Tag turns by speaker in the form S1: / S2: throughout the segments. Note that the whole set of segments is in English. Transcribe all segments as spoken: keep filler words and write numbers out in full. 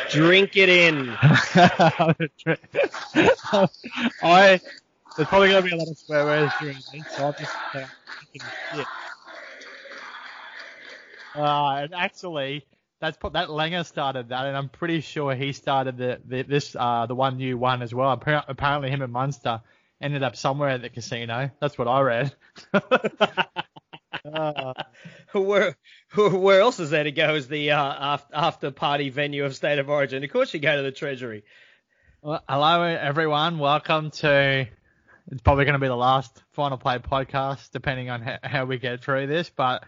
S1: Drink it in.
S2: I there's probably going to be a lot of swear words during this, so I'll just uh, shit. Uh, and actually, that's that Langer started that, and I'm pretty sure he started the, the this uh the one new one as well. Apparently, him and Munster ended up somewhere at the casino. That's what I read.
S1: uh, where where else is there to go as the uh, after, after party venue of State of Origin? Of course, you go to the Treasury.
S2: Well, hello everyone. Welcome to. It's probably going to be the last Final Play podcast, depending on how, how we get through this. But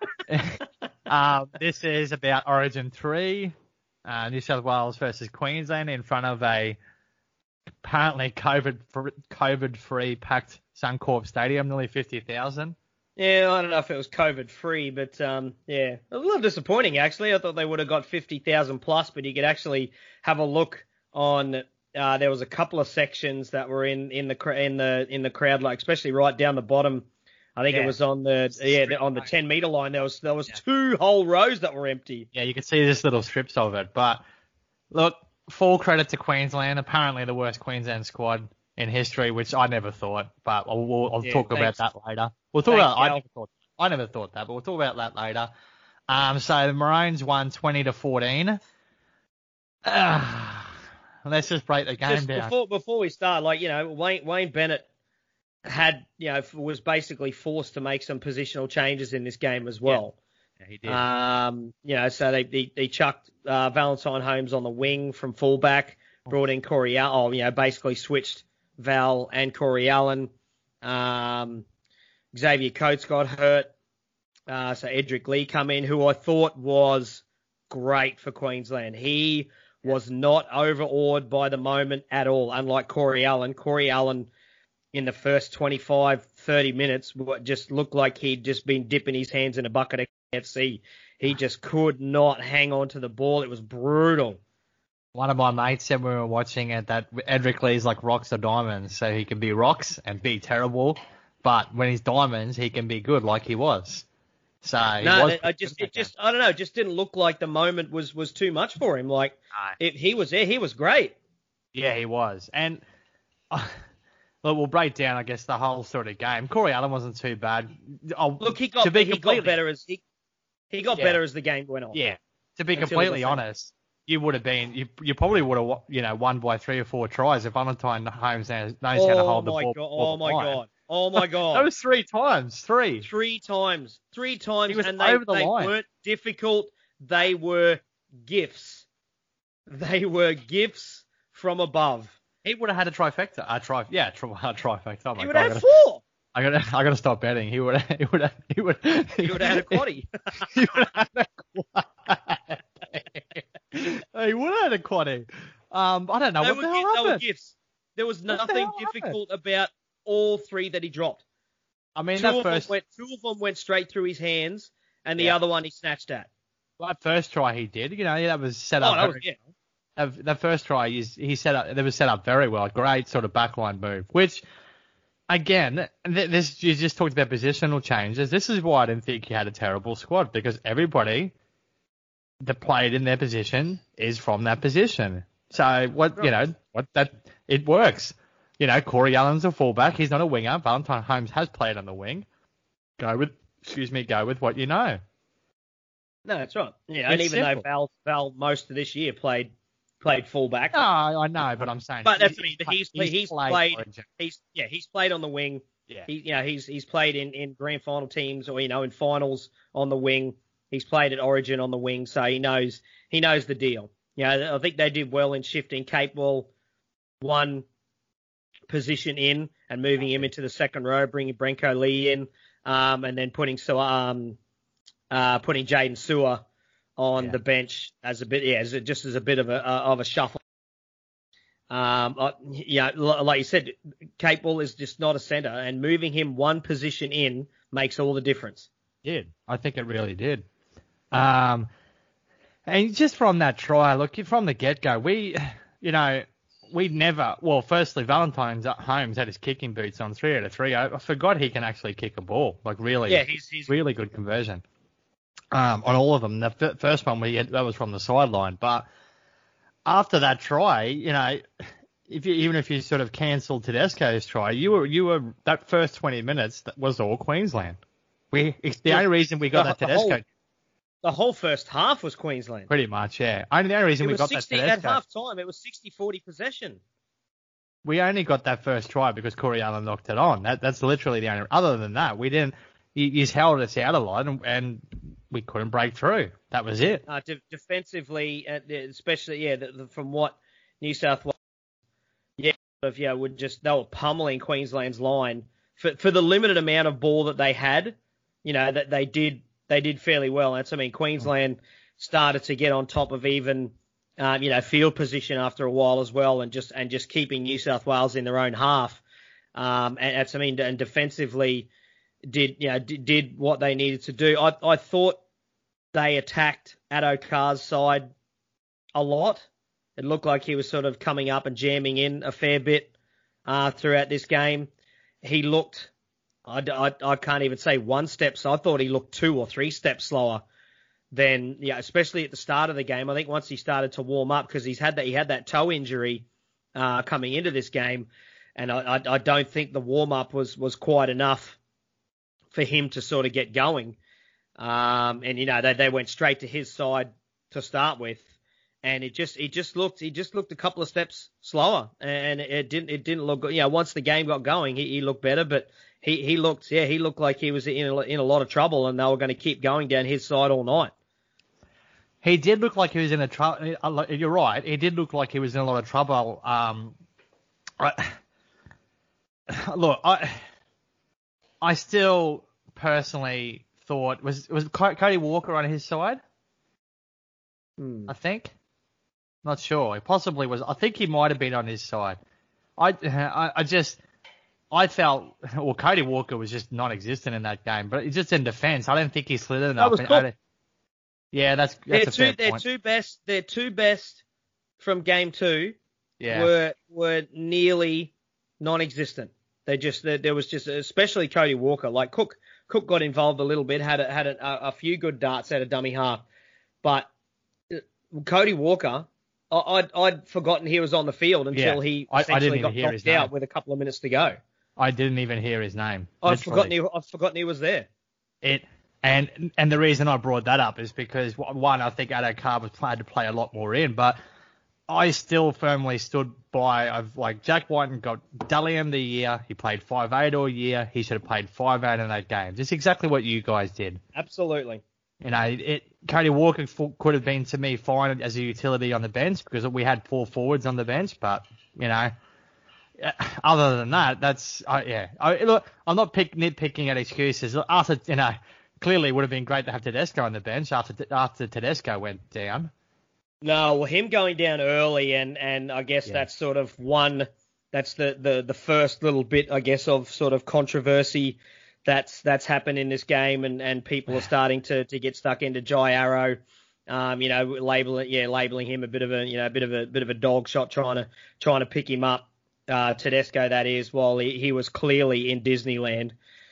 S2: um, this is about Origin three, uh, New South Wales versus Queensland in front of a apparently COVID COVID free packed Suncorp Stadium, nearly fifty thousand.
S1: Yeah, I don't know if it was COVID free, but um, yeah, a little disappointing actually. I thought they would have got fifty thousand plus, but you could actually have a look on. Uh, there was a couple of sections that were in, in the in the in the crowd, like especially right down the bottom. I think yeah. it was on the yeah on the ten meter line. There was there was yeah. two whole rows that were empty.
S2: Yeah, you could see just little strips of it. But look, full credit to Queensland. Apparently the worst Queensland squad in history, which I never thought. But I'll, we'll, I'll yeah, talk
S1: thanks.
S2: about that later. We'll talk
S1: thanks,
S2: about. I never thought. I never thought that, but we'll talk about that later. Um, so the Maroons won twenty to fourteen. Uh, Let's just break the game
S1: just
S2: down.
S1: Before, before we start, like, you know, Wayne, Wayne Bennett had, you know, was basically forced to make some positional changes in this game as well.
S2: Yeah, yeah he did.
S1: Um, you know, so they, they, they chucked uh, Valentine Holmes on the wing from fullback, brought in Corey Allen, oh, you know, basically switched Val and Corey Allen. Um, Xavier Coates got hurt. Uh, so Edric Lee come in, who I thought was great for Queensland. He was not overawed by the moment at all, unlike Corey Allen. Corey Allen, in the first twenty-five, thirty minutes, just looked like he'd just been dipping his hands in a bucket of K F C. He just could not hang on to the ball. It was brutal.
S2: One of my mates said when we were watching it that Edric Lee's like rocks or diamonds, so he can be rocks and be terrible, but when he's diamonds, he can be good like he was. So
S1: no, I just it just I don't know, it just didn't look like the moment was, was too much for him. Like if he was there, he was great.
S2: Yeah, he was. And uh, look, we'll break down, I guess, the whole sort of game. Corey Allen wasn't too bad.
S1: I'll, look, he got to be he got better as he he got yeah. better as the game went on.
S2: Yeah. To be completely honest, you would have been you you probably would have you know won by three or four tries if Valentine Holmes knows how
S1: oh
S2: to hold the ball.
S1: God, oh my god. Oh, my God.
S2: That was three times. Three.
S1: Three times. Three times.
S2: He was
S1: and they,
S2: over the
S1: they
S2: line.
S1: weren't difficult. They were gifts. They were gifts from above.
S2: He would have had a trifecta. A tri- yeah, tri- a trifecta. Oh my
S1: he would
S2: God,
S1: have had four.
S2: I gotta, I gotta stop betting. He would, he would, he would,
S1: he would have had a quaddie.
S2: he would have had a quaddie. He would have had a quaddie. Um, I don't know
S1: they
S2: what
S1: were,
S2: the hell
S1: They
S2: happened.
S1: were gifts. There was nothing
S2: the
S1: difficult about all three that he dropped.
S2: I mean,
S1: two,
S2: that
S1: of
S2: first...
S1: them went, two of them went straight through his hands, and the
S2: yeah.
S1: other one he snatched at.
S2: Well, that first try he did, you know, that was set
S1: oh,
S2: up.
S1: That
S2: very,
S1: was, yeah.
S2: that, that first try, he, he set up. That was set up very well. Great sort of backline move. Which, again, this you just talked about positional changes. This is why I didn't think he had a terrible squad, because everybody that played in their position is from that position. So what right. you know, what that it works. You know, Corey Allen's a fullback. He's not a winger. Valentine Holmes has played on the wing. Go with, excuse me, go with what you know.
S1: No, that's right. Yeah, it's and even simple. though Val, Val most of this year played played fullback.
S2: No, I know, but I'm saying.
S1: But that's me. He's he's, he's played.
S2: played
S1: he's yeah, he's played on the wing.
S2: Yeah.
S1: He, you know, he's he's played in, in grand final teams or you know in finals on the wing. He's played at Origin on the wing, so he knows he knows the deal. You know, I think they did well in shifting Capewell one position in and moving him into the second row, bringing Brenko Lee in, um, and then putting so um, uh, putting Jaden Sewer on
S2: yeah.
S1: the bench as a bit, yeah, as a, just as a bit of a uh, of a shuffle. Um, uh, yeah, like you said, Capewell is just not a centre, and moving him one position in makes all the difference.
S2: Did I think it really did? Um, and just from that try, look, from the get go, we, you know. We never, well, firstly, Valentine's Holmes had his kicking boots on three out of three. I forgot he can actually kick a ball. Like, really,
S1: yeah, he's, he's
S2: really good conversion um, on all of them. The f- first one, we had, that was from the sideline. But after that try, you know, if you, even if you sort of cancelled Tedesco's try, you were you were that first twenty minutes that was all Queensland. We it's the only reason we got
S1: the,
S2: that Tedesco.
S1: The whole, the whole first half was Queensland.
S2: Pretty much, yeah. Only the only reason
S1: it
S2: we
S1: was
S2: got
S1: sixty,
S2: that Tedesco.
S1: At half time, it was sixty forty possession.
S2: We only got that first try because Corey Allen knocked it on. That that's literally the only. Other than that, we didn't. You, you held us out a lot, and, and we couldn't break through. That was it.
S1: Uh, de- defensively, uh, especially yeah, the, the, from what New South Wales, yeah, of, yeah, would just they were pummeling Queensland's line for for the limited amount of ball that they had. You know that they did they did fairly well. That's I mean Queensland started to get on top of even. Um, you know, field position after a while as well, and just and just keeping New South Wales in their own half. Um, and that's I mean, and defensively did you know did, did what they needed to do. I I thought they attacked Addo Carr's side a lot. It looked like he was sort of coming up and jamming in a fair bit uh, throughout this game. He looked, I, I, I can't even say one step. So I thought he looked two or three steps slower. Then, yeah, especially at the start of the game. I think once he started to warm up, because he's had that he had that toe injury uh, coming into this game, and I, I, I don't think the warm up was was quite enough for him to sort of get going. Um, and you know they they went straight to his side to start with, and it just it just looked he just looked a couple of steps slower, and it didn't it didn't look you know once the game got going he, he looked better, but. He he looked yeah he looked like he was in a, in a lot of trouble, and they were going to keep going down his side all night.
S2: He did look like he was in a trouble. You're right. He did look like he was in a lot of trouble. Um, I, look, I I still personally thought was was Cody Walker on his side.
S1: Hmm.
S2: I think. Not sure. He possibly was. I think he might have been on his side. I I, I just. I felt, well, Cody Walker was just non-existent in that game, but just in defence, I don't think he slid enough.
S1: That was cool.
S2: Yeah, that's, that's
S1: they're
S2: a
S1: two,
S2: fair
S1: they're
S2: point.
S1: two best. Their two best from game two
S2: yeah.
S1: were were nearly non-existent. They just there, there was just especially Cody Walker. Like Cook Cook got involved a little bit, had a, had a, a few good darts out of dummy half, but Cody Walker. I'd, I'd forgotten he was on the field until
S2: yeah.
S1: he
S2: I,
S1: essentially
S2: I
S1: got knocked out with a couple of minutes to go.
S2: I didn't even hear his name.
S1: I've forgotten he, I've forgotten he was there.
S2: It and and the reason I brought that up is because one, I think Addo Carr was had to play a lot more in, but I still firmly stood by. I've like Jack Whiten got Dally-M the year. He played five eight all year. He should have played five eight in that game. Just exactly what you guys did.
S1: Absolutely.
S2: You know, it Cody Walker could have been to me fine as a utility on the bench because we had four forwards on the bench, but you know. Other than that, that's uh, yeah. I, look, I'm not pick, nitpicking at excuses. After you know, clearly it would have been great to have Tedesco on the bench after after Tedesco went down.
S1: No, well, him going down early, and, and I guess yeah. that's sort of one. That's the, the, the first little bit, I guess, of sort of controversy that's that's happened in this game, and, and people are starting to, to get stuck into Jai Arrow. Um, you know, labeling yeah, labeling him a bit of a you know a bit of a bit of a dog shot, trying to trying to pick him up. Uh, Tedesco, that is, while he, he was clearly in Disneyland.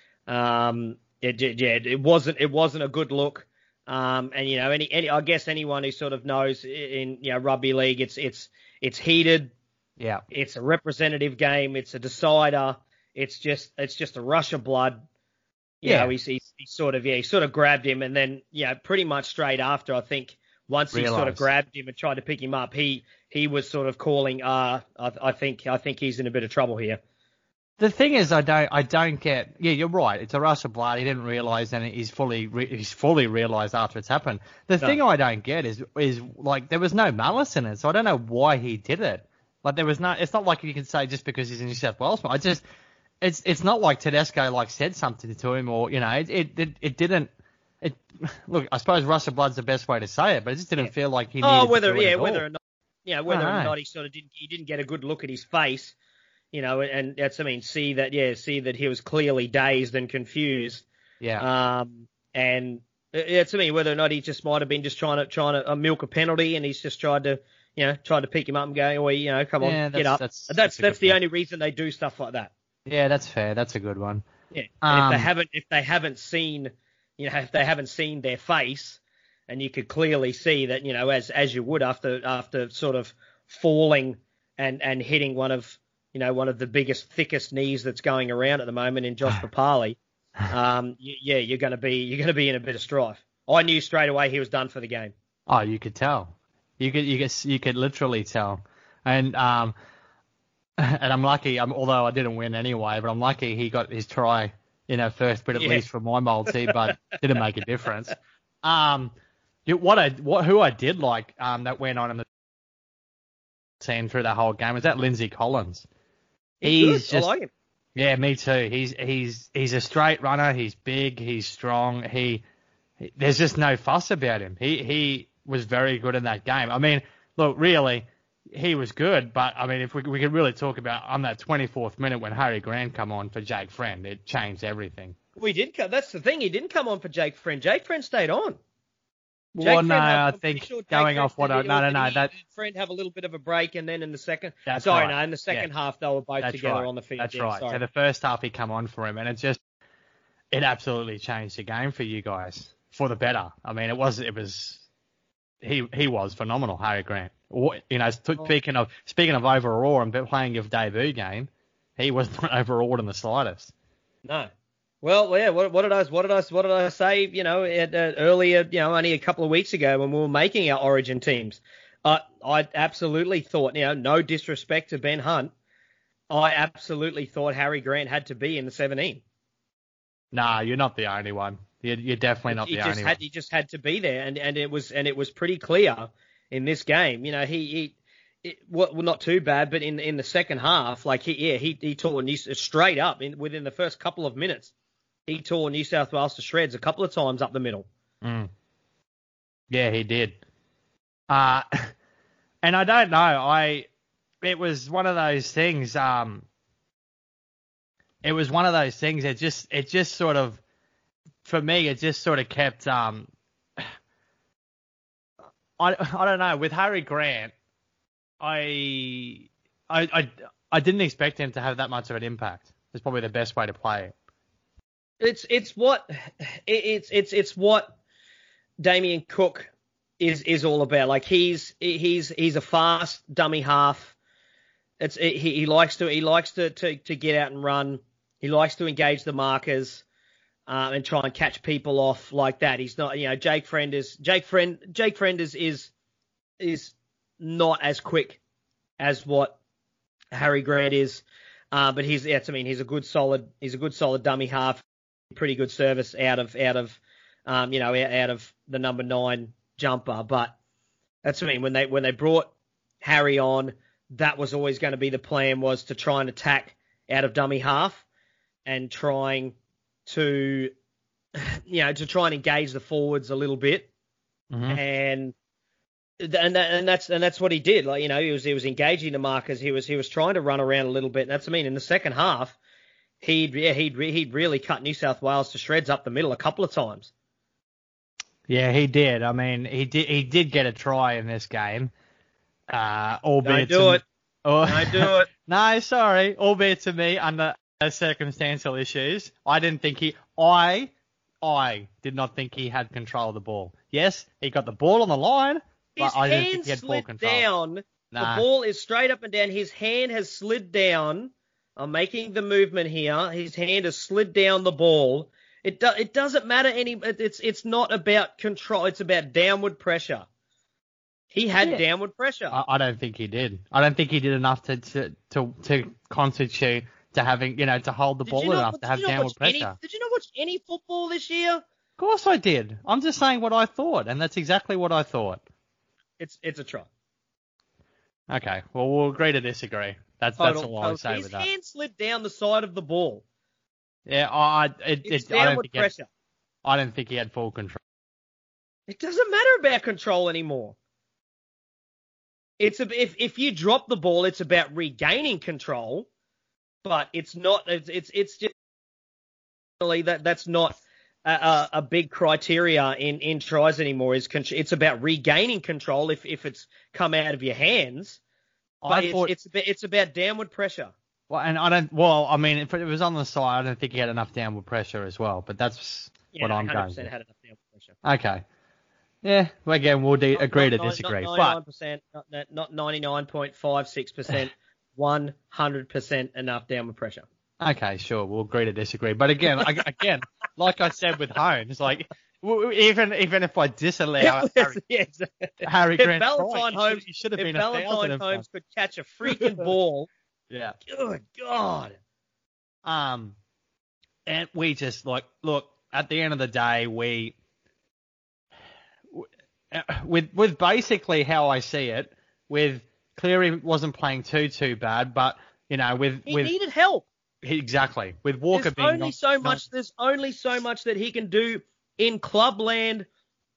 S1: Um, it, yeah, it wasn't it wasn't a good look. Um, and you know, any, any I guess anyone who sort of knows in you know rugby league, it's it's it's heated.
S2: Yeah,
S1: it's a representative game. It's a decider. It's just it's just a rush of blood. You
S2: yeah,
S1: know, he, he, he sort of yeah he sort of grabbed him, and then yeah, pretty much straight after, I think. Once
S2: Realised.
S1: he sort of grabbed him and tried to pick him up, he he was sort of calling, uh, I, I think I think he's in a bit of trouble here.
S2: The thing is, I don't I don't get. Yeah, you're right. It's a rush of blood. He didn't realise, and he's fully re, he's fully realised after it's happened. The no. thing I don't get is is like there was no malice in it, so I don't know why he did it. Like there was no. It's not like you can say just because he's a New South Wales. I just it's it's not like Tedesco like said something to him, or you know it it it, it didn't. It, look, I suppose rush of blood's the best way to say it, but it just didn't
S1: yeah.
S2: feel like he needed
S1: oh, whether
S2: to do it
S1: yeah,
S2: at
S1: whether
S2: all.
S1: or not, yeah, whether or not he sort of didn't he didn't get a good look at his face, you know, and that's I mean, see that yeah, see that he was clearly dazed and confused.
S2: Yeah.
S1: Um, and it's I mean, whether or not he just might have been just trying to trying to uh, milk a penalty, and he's just tried to you know tried to pick him up and go, oh, you know, come
S2: yeah,
S1: on, get up.
S2: That's
S1: that's
S2: that's,
S1: that's the
S2: point.
S1: only reason they do stuff like that.
S2: Yeah, that's fair. That's a good one.
S1: Yeah. And
S2: um,
S1: if they haven't if they haven't seen. You know, if they haven't seen their face, and you could clearly see that, you know, as as you would after after sort of falling and and hitting one of, you know, one of the biggest, thickest knees that's going around at the moment in Josh Papali. Um, yeah, you're going to be you're going to be in a bit of strife. I knew straight away he was done for the game.
S2: Oh, you could tell. You could you could you could literally tell. And um, and I'm lucky. I'm, although I didn't win anyway, but I'm lucky he got his try in our first bit at
S1: Yeah.
S2: least for my multi, but didn't make a difference. Um, you- what I what who I did like um that went on in the team through that whole game was that Lindsay Collins.
S1: He's,
S2: He's
S1: good.
S2: just
S1: I like him.
S2: Yeah, me too. He's he's he's a straight runner. He's big. He's strong. He, he there's just no fuss about him. He he was very good in that game. I mean, look, really, he was good. But I mean, if we we could really talk about on that twenty-fourth minute when Harry Grant come on for Jake Friend, it changed everything.
S1: We did. co- That's the thing. He didn't come on for Jake Friend. Jake Friend stayed on. Jake
S2: Well,
S1: Friend
S2: no,
S1: had-
S2: I
S1: I'm pretty
S2: think
S1: sure Jake
S2: going
S1: Friend
S2: off what
S1: did
S2: I
S1: it,
S2: no
S1: or
S2: no
S1: did
S2: no
S1: he
S2: that
S1: and Friend have a little bit of a break, and then in the second.
S2: That's
S1: sorry,
S2: right.
S1: no, in the second
S2: Yeah.
S1: half they were both
S2: That's
S1: together
S2: right.
S1: on the field.
S2: That's
S1: Yeah,
S2: right.
S1: sorry.
S2: So the first half he come on for him, and it just it absolutely changed the game for you guys for the better. I mean, it was it was he he was phenomenal, Harry Grant. Or, You know,
S1: Oh.
S2: speaking of speaking of overawed and playing your debut game, he was not overawed in the slightest.
S1: No. Well, yeah. What, what did I what did I what did I say? You know, at, uh, earlier, you know, only a couple of weeks ago when we were making our Origin teams, uh, I absolutely thought, you know, no disrespect to Ben Hunt, I absolutely thought Harry Grant had to be in the seventeen.
S2: Nah, you're not the only one. You're, you're definitely not
S1: he
S2: the
S1: just
S2: only
S1: had
S2: one.
S1: he just had to be there, and, and it was and it was pretty clear in this game. You know, he he. It, well, not too bad, but in in the second half, like he yeah he he tore New, straight up in within the first couple of minutes. He tore New South Wales to shreds a couple of times up the middle.
S2: Mm. Yeah, he did. Uh, and I don't know. I it was one of those things. Um, it was one of those things. It just it just sort of for me. It just sort of kept. Um, I I don't know with Harry Grant. I I I I didn't expect him to have that much of an impact. It's probably the best way to play it.
S1: It's it's what it's it's it's what Damien Cook is is all about. Like he's he's he's a fast dummy half. It's he, he likes to he likes to, to to get out and run. He likes to engage the markers uh, and try and catch people off like that. He's not, you know, Jake Friend is Jake Friend Jake Friend is is is not as quick as what Harry Grant is, uh, but he's yeah, I mean he's a good solid he's a good solid dummy half. Pretty good service out of out of um, you know out of the number nine jumper, but that's what I mean when they when they brought Harry on, that was always going to be the plan, was to try and attack out of dummy half and trying to you know to try and engage the forwards a little bit,
S2: Mm-hmm.
S1: and and that, and that's and that's what he did. Like you know he was he was engaging the markers, he was he was trying to run around a little bit. And that's what I mean in the second half. He'd yeah he'd he'd really cut New South Wales to shreds up the middle a couple of times.
S2: Yeah, he did. I mean, he did he did get a try in this game, uh, albeit
S1: Don't do
S2: to,
S1: it.
S2: Oh,
S1: Don't do it.
S2: No, sorry, albeit to me under circumstantial issues. I didn't think he. I I did not think he had control of the ball. Yes, he got the ball on the line, but
S1: His
S2: I didn't
S1: hand
S2: think he had full
S1: slid
S2: control.
S1: down.
S2: Nah.
S1: The ball is straight up and down. His hand has slid down. I'm making the movement here. His hand has slid down the ball. It do, it doesn't matter any. It's it's not about control. It's about downward pressure. He had
S2: Yeah.
S1: downward pressure.
S2: I, I don't think he did. I don't think he did enough to to to, to constitute to having you know to hold the
S1: Did
S2: ball
S1: you not-
S2: enough to
S1: did
S2: have
S1: you not
S2: downward
S1: watch any-
S2: pressure.
S1: Did you not watch any football this year?
S2: Of course I did. I'm just saying what I thought, and that's exactly what I thought.
S1: It's it's a try.
S2: Okay, well we'll agree to disagree. That's
S1: Total,
S2: that's all I
S1: total.
S2: say
S1: His
S2: with that.
S1: hand slid down the side of the ball.
S2: Yeah, I it,
S1: It's
S2: it, I don't
S1: downward
S2: think he had,
S1: pressure.
S2: I don't think he had full control.
S1: It doesn't matter about control anymore. It's a, if if you drop the ball, it's about regaining control, but it's not. It's it's, it's just that that's not a, a, a big criteria in, in tries anymore. Is con- it's about regaining control if, if it's come out of your hands. But
S2: I
S1: it's,
S2: thought,
S1: it's about, it's about downward pressure.
S2: well, and I don't. Well, I mean, if it was on the side, I don't think he had enough downward pressure as well. But that's
S1: Yeah,
S2: what I'm
S1: one hundred
S2: going.
S1: percent
S2: with.
S1: had enough downward pressure.
S2: Okay. Yeah, well, again, we'll de- agree
S1: not,
S2: to disagree.
S1: Not ninety-nine percent, but... not, not ninety-nine point five six percent, one hundred percent enough downward pressure.
S2: Okay, sure, we'll agree to disagree. But again, I, again, like I said with Holmes, like w- even even if I disallow Harry,
S1: yes.
S2: Harry
S1: if
S2: Grant,
S1: Valentine
S2: Troy,
S1: Holmes,
S2: he should have
S1: if
S2: been
S1: Valentine
S2: a
S1: Holmes could catch a freaking ball,
S2: yeah.
S1: Good God.
S2: Um, and we just like look at the end of the day, we. With with basically how I see it, with Cleary wasn't playing too too bad, but you know with
S1: he
S2: with
S1: needed help.
S2: Exactly, with Walker
S1: there's
S2: being
S1: only
S2: not,
S1: so
S2: not,
S1: much. There's only so much that he can do in clubland,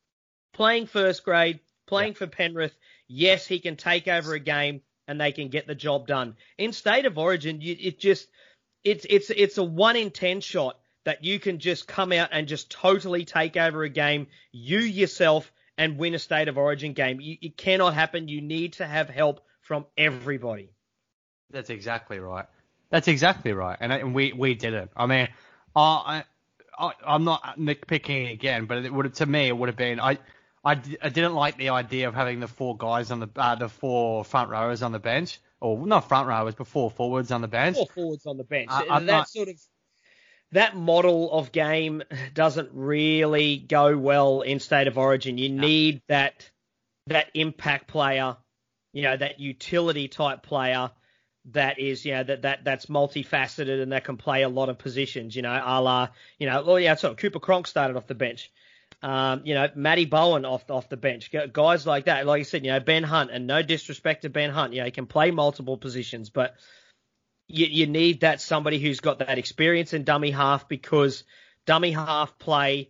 S1: playing first grade, playing yeah. for Penrith. Yes, he can take over a game and they can get the job done. In State of Origin, you, it just it's it's it's a one in ten shot that you can just come out and just totally take over a game, you yourself, and win a State of Origin game. You, it cannot happen. You need to have help from everybody.
S2: That's exactly right. That's exactly right. And, and we, we did it. I mean, I, I, I'm not nitpicking again, but it would to me, it would have been, I, I, I didn't like the idea of having the four guys on the, uh, the four front rowers on the bench, or not front rowers, but four forwards on the bench.
S1: Four forwards on the bench.
S2: Uh,
S1: that
S2: not,
S1: sort of, that model of game doesn't really go well in State of Origin. You
S2: no.
S1: need that that impact player, you know, that utility type player that is, you know, that, that that's multifaceted and that can play a lot of positions, you know, a la, you know, well, yeah, so Cooper Cronk started off the bench. Um, you know, Matty Bowen off off the bench. Guys like that, like I said, you know, Ben Hunt, and no disrespect to Ben Hunt, you know, he can play multiple positions, but You, you need that somebody who's got that experience in dummy half, because dummy half play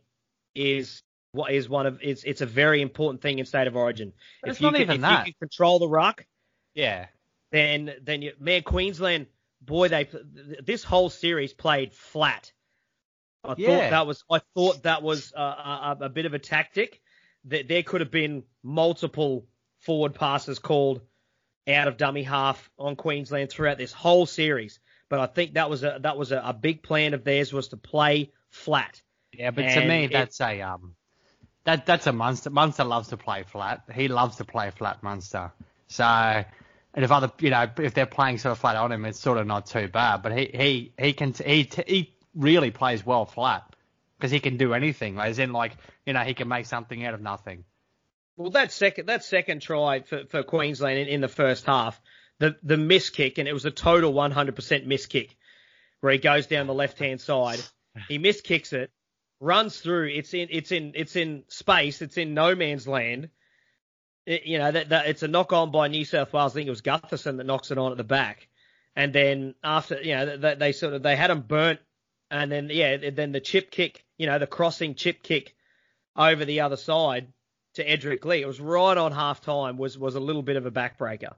S1: is what is one of it's it's a very important thing in State of Origin.
S2: But
S1: if
S2: it's
S1: you
S2: not
S1: can,
S2: even
S1: if
S2: that.
S1: you can control the ruck,
S2: yeah,
S1: then then you, man, Queensland, boy, they this whole series played flat. I
S2: yeah.
S1: thought that was I thought that was a, a, a bit of a tactic. That there could have been multiple forward passes called out of dummy half on Queensland throughout this whole series. But I think that was a that was a, a big plan of theirs, was to play flat.
S2: Yeah, but
S1: and
S2: to me
S1: it,
S2: that's a um that that's a Munster. Munster loves to play flat. He loves to play flat, Munster. So and if other you know if they're playing sort of flat on him, it's sort of not too bad. But he he he can he he really plays well flat, because he can do anything. As in, like, you know, he can make something out of nothing.
S1: Well, that second that second try for, for Queensland in, in the first half, the the miss kick, and it was a total one hundred percent miss kick, where he goes down the left hand side, he miss kicks it, runs through, it's in it's in it's in space, it's in no man's land. It, you know that, that it's a knock on by New South Wales. I think it was Gutherson that knocks it on at the back, and then after you know they, they sort of they had him burnt, and then yeah then the chip kick, you know the crossing chip kick over the other side to Edric Lee. It was right on half time, was, was a little bit of a backbreaker.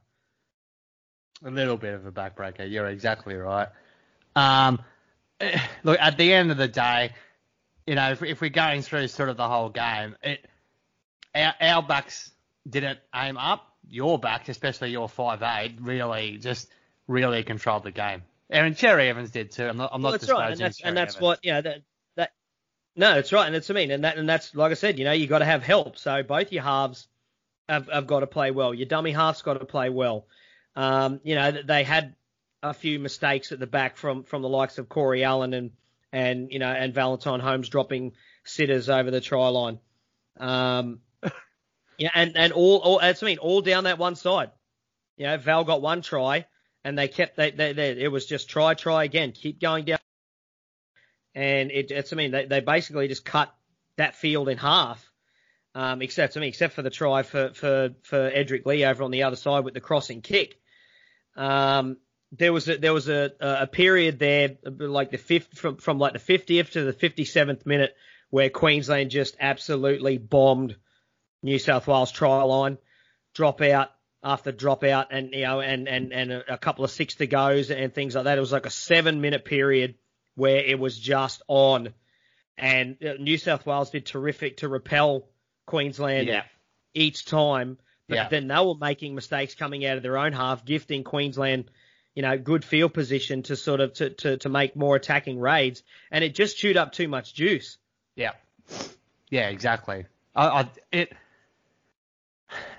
S2: A little bit of a backbreaker. You're exactly right. Um, look, at the end of the day, you know, if, if we're going through sort of the whole game, it, our, our backs didn't aim up. Your backs, especially your five eight, really just really controlled the game. And Cherry Evans did too. I'm not, I'm
S1: well,
S2: not
S1: that's right, and that's,
S2: Cherry
S1: and that's
S2: Evans.
S1: what, you know, that, that, no, that's right, and that's what I mean, and that, and that's, like I said, you know, you got to have help. So both your halves have, have got to play well. Your dummy half's got to play well. Um, you know, they had a few mistakes at the back from, from the likes of Corey Allen and, and, you know, and Valentine Holmes dropping sitters over the try line. Um, yeah, and, and all, all, that's, I mean, all down that one side. You know, Val got one try, and they kept, they, they, they it was just try, try again, keep going down. And it, it's, I mean, they, they basically just cut that field in half, um, except, I mean, except for the try for, for, for Edric Lee over on the other side with the crossing kick. Um, there was a, there was a, a period there, like the fifth, from, from like the fiftieth to the fifty-seventh minute, where Queensland just absolutely bombed New South Wales try line, drop out after drop out, and, you know, and, and, and a, a couple of six to goes and things like that. It was like a seven minute period where it was just on, and New South Wales did terrific to repel Queensland
S2: yeah.
S1: each time. But
S2: yeah.
S1: then they were making mistakes coming out of their own half, gifting Queensland, you know, good field position to sort of to, to, to make more attacking raids, and it just chewed up too much juice.
S2: Yeah, yeah, exactly. I, I, it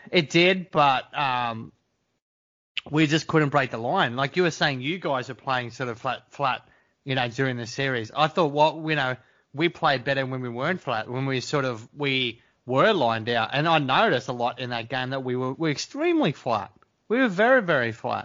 S2: It did, but um, we just couldn't break the line. Like you were saying, you guys are playing sort of flat, flat, you know, during the series. I thought, what you know, we played better when we weren't flat, when we sort of we were lined out. And I noticed a lot in that game that we were, we were extremely flat. We were very, very flat.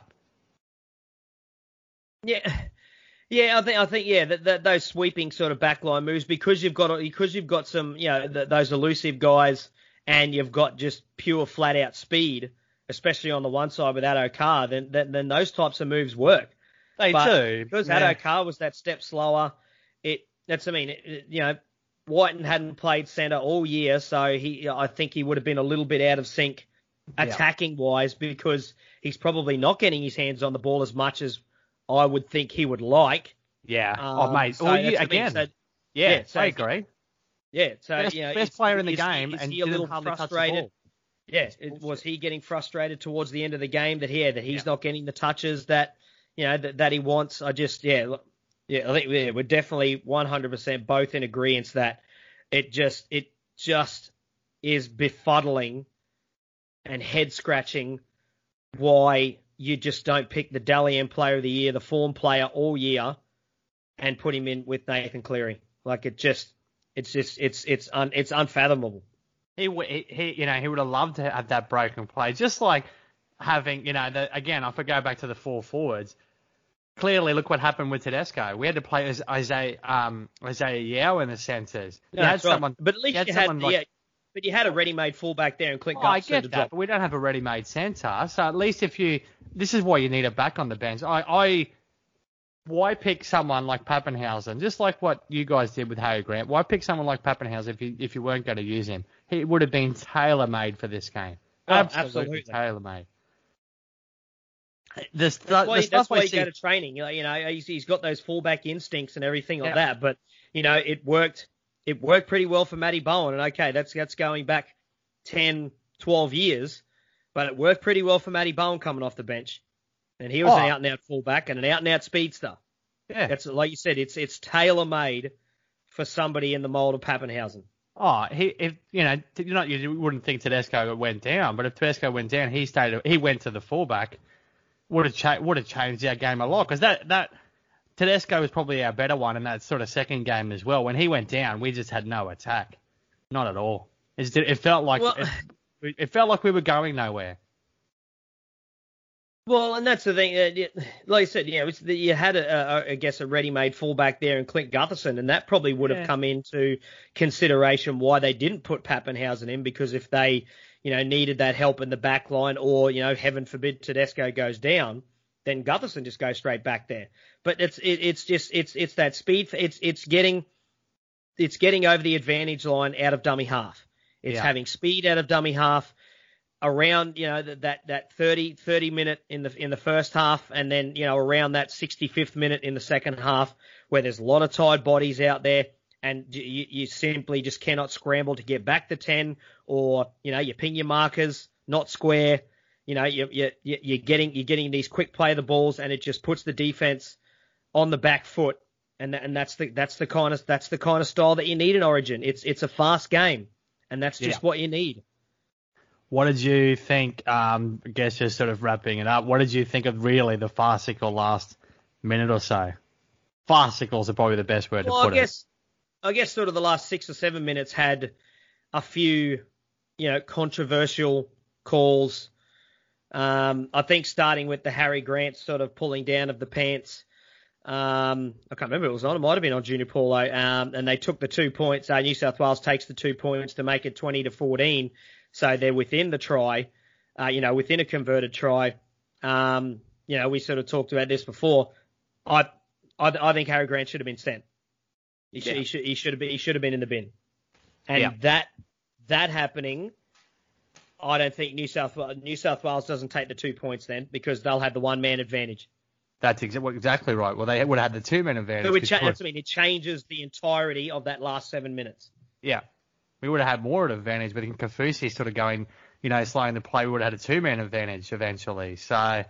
S1: Yeah. Yeah, I think I think yeah that, that those sweeping sort of backline moves, because you've got because you've got some you know the, those elusive guys, and you've got just pure flat out speed, especially on the one side with Addo-Carr, then, then then those types of moves work.
S2: They
S1: but
S2: do
S1: because
S2: yeah.
S1: Addo-Carr was that step slower. It that's I mean it, it, you know Whiten hadn't played centre all year, so he I think he would have been a little bit out of sync attacking yeah. wise, because he's probably not getting his hands on the ball as much as I would think he would like.
S2: Yeah.
S1: Um,
S2: oh, mate.
S1: So
S2: well, you,
S1: I mean,
S2: again.
S1: so,
S2: yeah,
S1: yeah so,
S2: I agree.
S1: Yeah. So,
S2: best,
S1: you know,
S2: best
S1: is,
S2: player in the
S1: is,
S2: game,
S1: is
S2: and
S1: he a little
S2: didn't hardly touch the
S1: frustrated?
S2: ball.
S1: Yeah. It, was he getting frustrated towards the end of the game that he yeah, that he's
S2: yeah.
S1: not getting the touches that you know that, that he wants? I just yeah, look, yeah. I think yeah, we're definitely one hundred percent both in agreement that it just it just is befuddling and head scratching why you just don't pick the Dally M player of the year, the form player all year, and put him in with Nathan Cleary. Like it just, it's just, it's it's un, it's unfathomable.
S2: He, he, you know, he would have loved to have that broken play, just like having, you know, the, again, if I go back to the four forwards, clearly look what happened with Tedesco. We had to play as Isaiah, um, Isaiah Yao in the centres.
S1: No,
S2: you had someone,
S1: right. But at least you had, you had like, yeah, but you had a ready-made fullback there and Clint
S2: oh, I
S1: Gutherson
S2: get
S1: to
S2: that,
S1: drop.
S2: but we don't have a ready-made centre. So at least if you, this is why you need a back on the bench. I, I, why pick someone like Pappenhausen, just like what you guys did with Harry Grant? Why pick someone like Pappenhausen if you if you weren't going to use him? He would have been tailor-made for this game.
S1: Oh,
S2: absolutely,
S1: absolutely.
S2: tailor-made. The,
S1: that's
S2: the,
S1: why,
S2: the
S1: that's why
S2: I
S1: you
S2: see...
S1: go to training. You know, he's, he's got those fullback instincts and everything like
S2: yeah.
S1: that. But you know, it worked. It worked pretty well for Matty Bowen. And okay, that's that's going back ten, twelve years, but it worked pretty well for Matty Bowen coming off the bench. And he was
S2: oh.
S1: an out-and-out fullback and an out-and-out speedster.
S2: Yeah,
S1: that's like you said. It's it's tailor-made for somebody in the mold of Pappenhausen.
S2: Oh, he if you know you not you wouldn't think Tedesco went down, but if Tedesco went down, he stayed. He went to the fullback. Would have cha- would have changed our game a lot, because that that Tedesco was probably our better one in that sort of second game as well. When he went down, we just had no attack, not at all. It, it felt like well, it, it felt like we were going nowhere.
S1: Well, and that's the thing. Uh, like I said, yeah, it was the, you had, a, a, I guess, a ready-made fullback there in Clint Gutherson, and that probably would have yeah. come into consideration why they didn't put Pappenhausen in, because if they, you know, needed that help in the back line, or, you know, heaven forbid Tedesco goes down, then Gutherson just goes straight back there. But it's it, it's just it's it's that speed. It's it's getting it's getting over the advantage line out of dummy half. It's yeah. having speed out of dummy half. Around, you know, that that thirty, thirty minute in the in the first half, and then, you know, around that sixty-fifth minute in the second half, where there's a lot of tired bodies out there, and you, you simply just cannot scramble to get back to ten, or, you know, you ping your markers, not square, you know, you you you're getting you're getting these quick play of the balls, and it just puts the defense on the back foot, and and that's the that's the kind of that's the kind of style that you need in Origin. It's it's a fast game, and that's just yeah. what you need.
S2: What did you think, um, I guess just sort of wrapping it up, what did you think of really the farcical last minute or so? Farcicals are probably the best word
S1: well,
S2: to put
S1: I guess,
S2: it.
S1: I guess sort of the last six or seven minutes had a few, you know, controversial calls. Um, I think starting with the Harry Grant sort of pulling down of the pants. Um, I can't remember, it was on, it might have been on Junior Paulo, um, and they took the two points. Uh, New South Wales takes the two points to make it twenty to fourteen. So they're within the try, uh, you know, within a converted try. Um, you know, we sort of talked about this before. I, I, I think Harry Grant should have been sent. He should, yeah. he should, he should have been, he should have been in the bin. And yeah. that, that happening, I don't think New South New South Wales doesn't take the two points then, because they'll have the one man advantage.
S2: That's exa- exactly right. Well, they would have had the two man advantage.
S1: So it, cha- that's, I mean, it changes the entirety of that last seven minutes.
S2: Yeah. We would have had more of an advantage, but in Kaufusi sort of going, you know, slowing the play, we would have had a two-man advantage eventually. So, I,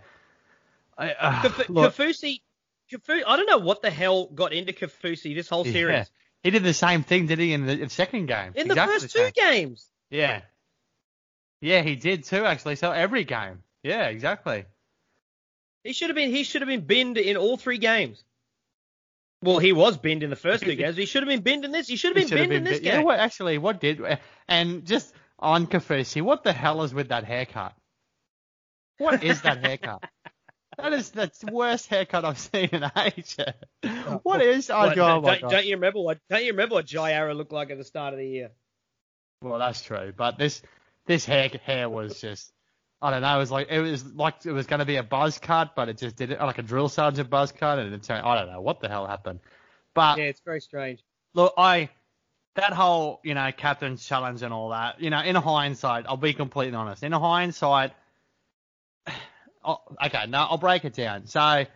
S2: uh,
S1: Kaf- Kaufusi, Kaufusi, I don't know what the hell got into Kaufusi this whole series.
S2: Yeah. He did the same thing, did he, in the, in the second game?
S1: In
S2: exactly
S1: the first the two games.
S2: Yeah. Yeah, he did too, actually. So every game. Yeah, exactly.
S1: He should have been he should have been binned in all three games. Well, he was binned in the first two games. But he should have been binned in this. He should have
S2: He
S1: been
S2: should have
S1: binned in
S2: been.
S1: this
S2: Yeah,
S1: game.
S2: what actually? What did? And just on Kaufusi, what the hell is with that haircut? What is that haircut? That is the worst haircut I've seen in ages. What is? Oh,
S1: What,
S2: God, oh my
S1: don't,
S2: God.
S1: don't you remember what? Don't you remember what Jai Arrow looked like at the start of the year?
S2: Well, that's true, but this this hair hair was just. I don't know. It was like it was like it was going to be a buzz cut, but it just did it like a drill sergeant buzz cut, and it turned. I don't know what the hell happened. But
S1: Yeah, it's very strange.
S2: look, I that whole you know captain's challenge and all that. You know, in hindsight, I'll be completely honest. In hindsight, oh, okay, no, I'll break it down. So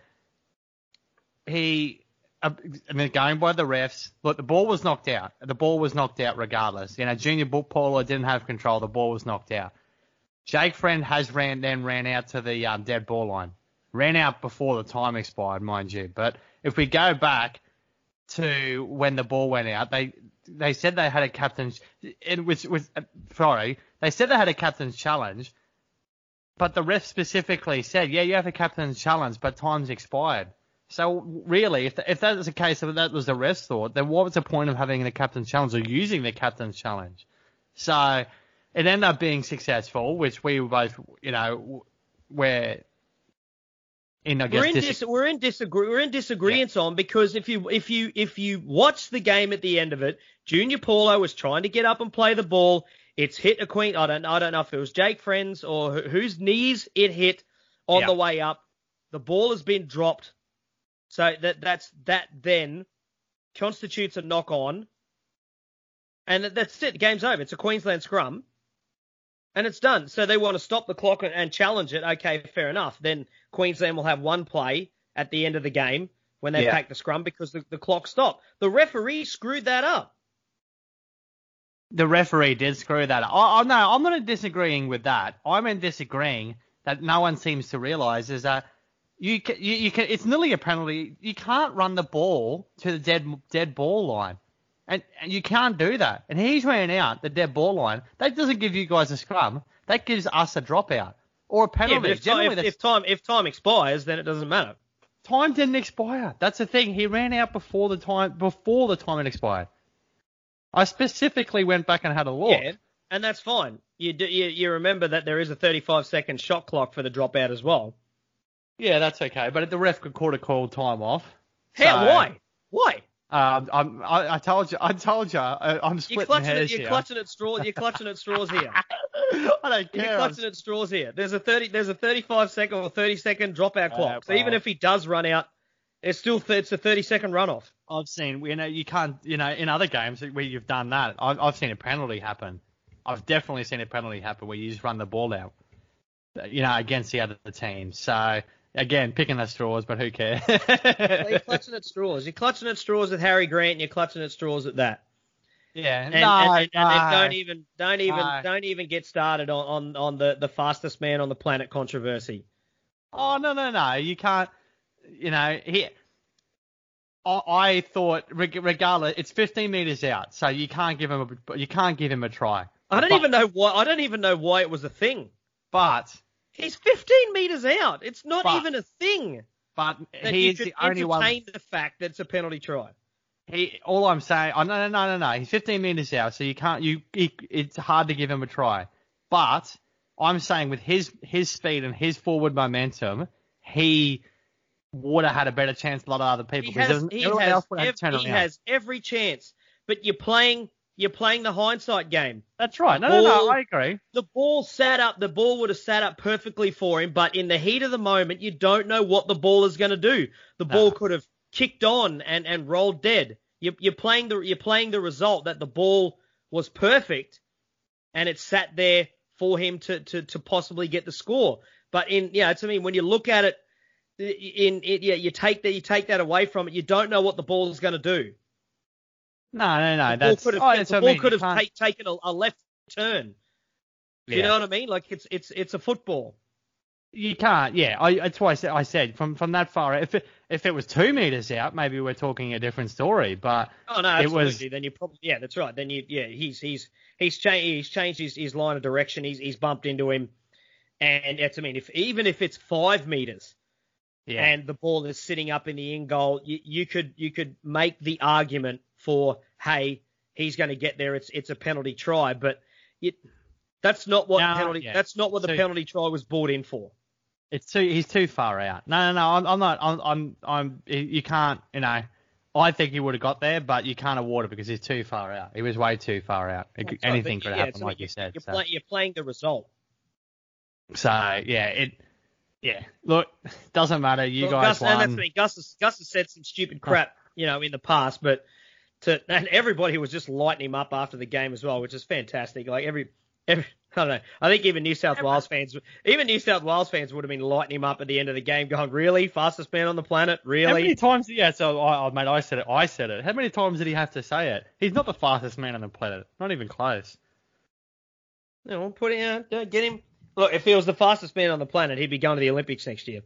S2: he, I mean, going by the refs, look, the ball was knocked out. The ball was knocked out regardless. You know, Junior Paulo didn't have control. The ball was knocked out. Jake Friend has ran then ran out to the um, dead ball line. Ran out before the time expired, mind you. But if we go back to when the ball went out, they they said they had a captain's. It was, was sorry, they said they had a captain's challenge, but the ref specifically said, yeah, you have a captain's challenge, but time's expired. So really, if if that was the case, if that was the ref's thought, then what was the point of having the captain's challenge or using the captain's challenge? So it ended up being successful, which we were both, you know, we're in, I guess,
S1: We're in,
S2: dis-
S1: dis- we're in disagree we're in disagreements on because if you if you if you watch the game at the end of it, Junior Paulo was trying to get up and play the ball. It's hit a queen. I don't I don't know if it was Jake Friends or wh- whose knees it hit on
S2: Yeah.
S1: the way up. The ball has been dropped, so that that's that then constitutes a knock on, and that- that's it. The game's over. It's a Queensland scrum. And it's done. So they want to stop the clock and challenge it. Okay, fair enough. Then Queensland will have one play at the end of the game when they
S2: Yeah.
S1: pack the scrum because the, the clock stopped. The referee screwed that up.
S2: The referee did screw that up. Oh, oh, no, I'm not disagreeing with that. I'm in disagreeing that no one seems to realise is that you can, you, you can. It's nearly a penalty. You can't run the ball to the dead dead ball line, and, and you can't do that. And he's ran out the dead ball line. That doesn't give you guys a scrum. That gives us a dropout or a
S1: Yeah,
S2: penalty.
S1: but if, time,
S2: Generally,
S1: if,
S2: that's-
S1: if time if time expires, then it doesn't matter.
S2: time didn't expire. That's the thing. He ran out before the time before the time it expired. I specifically went back and had a look.
S1: Yeah, and that's fine. You, do, you you remember that there is a thirty-five second shot clock for the dropout as well.
S2: Yeah, that's okay. But the ref could have called time off.
S1: How?
S2: So,
S1: Why? Why?
S2: Um, I'm, I, I told you. I told you. I, I'm
S1: You're
S2: splitting
S1: clutching
S2: hairs
S1: at, you're
S2: here.
S1: clutching at straws. You're clutching at straws here.
S2: I don't
S1: You're
S2: care.
S1: clutching at straws here. There's a thirty. There's a thirty-five second or thirty second dropout clock.
S2: Uh,
S1: So even
S2: well.
S1: if he does run out, it's still th- it's a thirty second runoff.
S2: I've seen. You know, you can't. You know, in other games where you've done that, I've, I've seen a penalty happen. I've definitely seen a penalty happen where you just run the ball out. You know, against the other team. So again, picking the straws, but who cares?
S1: So you're clutching at straws. You're clutching at straws at Harry Grant. And you're clutching at straws at that.
S2: Yeah.
S1: And,
S2: no,
S1: and, and,
S2: no.
S1: and don't even don't even
S2: No.
S1: don't even get started on, on, on the, the fastest man on the planet controversy.
S2: Oh no no no! You can't. You know he. I, I thought reg- regardless, it's fifteen meters out, so you can't give him a you can't give him a try.
S1: I don't
S2: But-
S1: even know why. I don't even know why it was a thing.
S2: But
S1: He's fifteen meters out. It's not
S2: But-
S1: even a thing.
S2: but
S1: That
S2: he
S1: you
S2: is
S1: could
S2: the only one.
S1: entertain the fact that it's a penalty try.
S2: He all I'm saying. Oh no no no no no! He's fifteen meters out, so you can't. You he, it's hard to give him a try. But I'm saying with his his speed and his forward momentum, he would have had a better chance than a lot of other people.
S1: He has,
S2: because
S1: he,
S2: everyone
S1: has,
S2: else would have
S1: ev-
S2: turned
S1: he
S2: around.
S1: has every chance, but you're playing you're playing the hindsight game.
S2: That's right. No no no.
S1: Ball-
S2: I agree.
S1: The ball sat up. The ball would have sat up perfectly for him, but in the heat of the moment, you don't know what the ball is going to do. The
S2: No.
S1: ball could have kicked on and, and rolled dead. You're, you're playing the you're playing the result that the ball was perfect, and it sat there for him to to, to possibly get the score. But in yeah, to me, when you look at it, in it, yeah, you take that you take that away from it. You don't know what the ball is going to do.
S2: No no no.
S1: The ball
S2: That's
S1: could have,
S2: oh,
S1: the
S2: that's what I
S1: ball
S2: mean.
S1: could
S2: You
S1: have
S2: can't-
S1: ta- taken a, a left turn. Do you
S2: Yeah.
S1: know what I mean? Like it's it's it's a football.
S2: You can't, yeah. I, that's why I said, I said from, from that far. If it if it was two meters out, maybe we're talking a different story. But
S1: Oh no,
S2: it
S1: absolutely.
S2: was,
S1: Then you probably yeah, that's right. Then you yeah, he's he's he's changed he's changed his, his line of direction. He's he's bumped into him, and that's I mean, if even if it's five meters
S2: yeah,
S1: and the ball is sitting up in the in goal, you, you could you could make the argument for hey, he's going to get there. It's it's a penalty try, but it, that's not what
S2: No,
S1: penalty
S2: yeah.
S1: that's not what the
S2: So-
S1: penalty try was brought in for.
S2: it's too. He's too far out. No, no, no. I'm, I'm not. I'm, I'm. I'm. You can't. You know. I think he would have got there, but you can't award it because he's too far out. He was way too far out. It,
S1: That's right,
S2: anything
S1: but
S2: could
S1: yeah,
S2: happen,
S1: so
S2: like
S1: you,
S2: you said.
S1: You're,
S2: So,
S1: play, you're playing the result.
S2: so yeah, it. Yeah, look, doesn't matter. You
S1: Well,
S2: guys
S1: Gus, and that's
S2: won.
S1: me. Gus has, Gus has said some stupid crap, you know, in the past, but to and everybody was just lighting him up after the game as well, which is fantastic. Like every, every I don't know. I think even New South Wales fans, even New South Wales fans would have been lighting him up at the end of the game, going, "Really, fastest man on the planet?
S2: How many
S1: Really?"
S2: times? Yeah, so I, I, mate, I said it. I said it. How many times did he have to say it? He's not the fastest man on the planet. Not even close.
S1: You know, put him, uh, get him. Look, if he was the fastest man on the planet, he'd be going to the Olympics next year.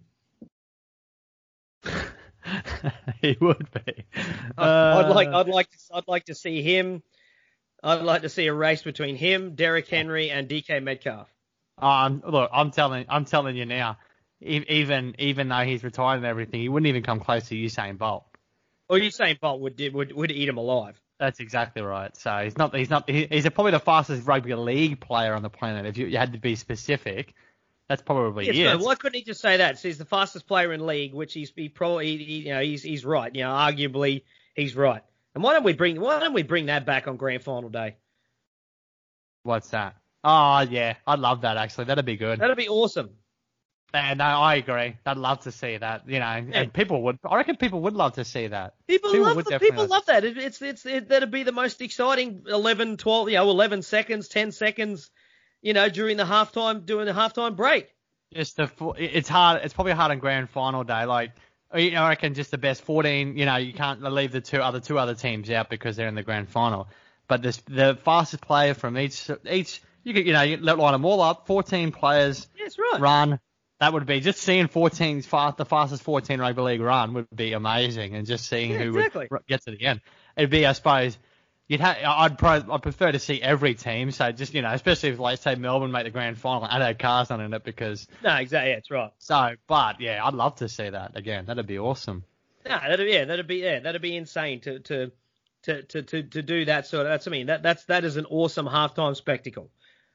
S2: He would be.
S1: I'd like,
S2: Uh,
S1: I'd like, to, I'd like to see him. I'd like to see a race between him, Derek Henry, and D K Metcalf.
S2: Um, look, I'm telling, I'm telling you now. e- Even, even though he's retired and everything, he wouldn't even come close to Usain Bolt.
S1: Or Usain Bolt would would would eat him alive.
S2: That's exactly right. So he's not, he's not, he- he's probably the fastest rugby league player on the planet. If you, you had to be specific, that's probably
S1: Yes,
S2: it.
S1: no, why couldn't he just say that? So he's the fastest player in league, which he's he probably he, he- you know he's he's right. You know, arguably he's right. And why don't we bring why don't we bring that back on grand final day?
S2: What's that? Oh yeah, I'd love that actually. That'd be good.
S1: That'd be awesome.
S2: Yeah, no, I agree. I'd love to see that. You know, and people would. I reckon people would love to see that.
S1: People,
S2: People
S1: love
S2: would
S1: the,
S2: definitely
S1: people
S2: love-
S1: love that. It, it's it's it, that'd be the most exciting eleven, twelve, you know, eleven seconds, ten seconds, you know, during the halftime during the halftime break.
S2: Just the, fu- it's hard. It's probably hard on grand final day. Like, you know, I reckon just the best fourteen. You know, you can't leave the two other two other teams out because they're in the grand final. But this, the fastest player from each each, you could, you know, you line them all up. fourteen players
S1: Yeah, that's right.
S2: run. That would be just seeing fourteen fast, the fastest fourteen rugby league run would be amazing, and just seeing
S1: Yeah,
S2: who
S1: exactly.
S2: would get to the end. It'd be, I suppose, you'd ha- I'd probably, I'd prefer to see every team. So just, you know, especially if, like, say Melbourne make the grand final, I'd have cars on in it because.
S1: No, exactly. Yeah, that's right.
S2: So, but yeah, I'd love to see that again. That'd be awesome.
S1: No, that'd yeah, that'd be yeah, that'd be insane to to to to to, to do that sort of. That's I mean that that's that is an awesome halftime spectacle.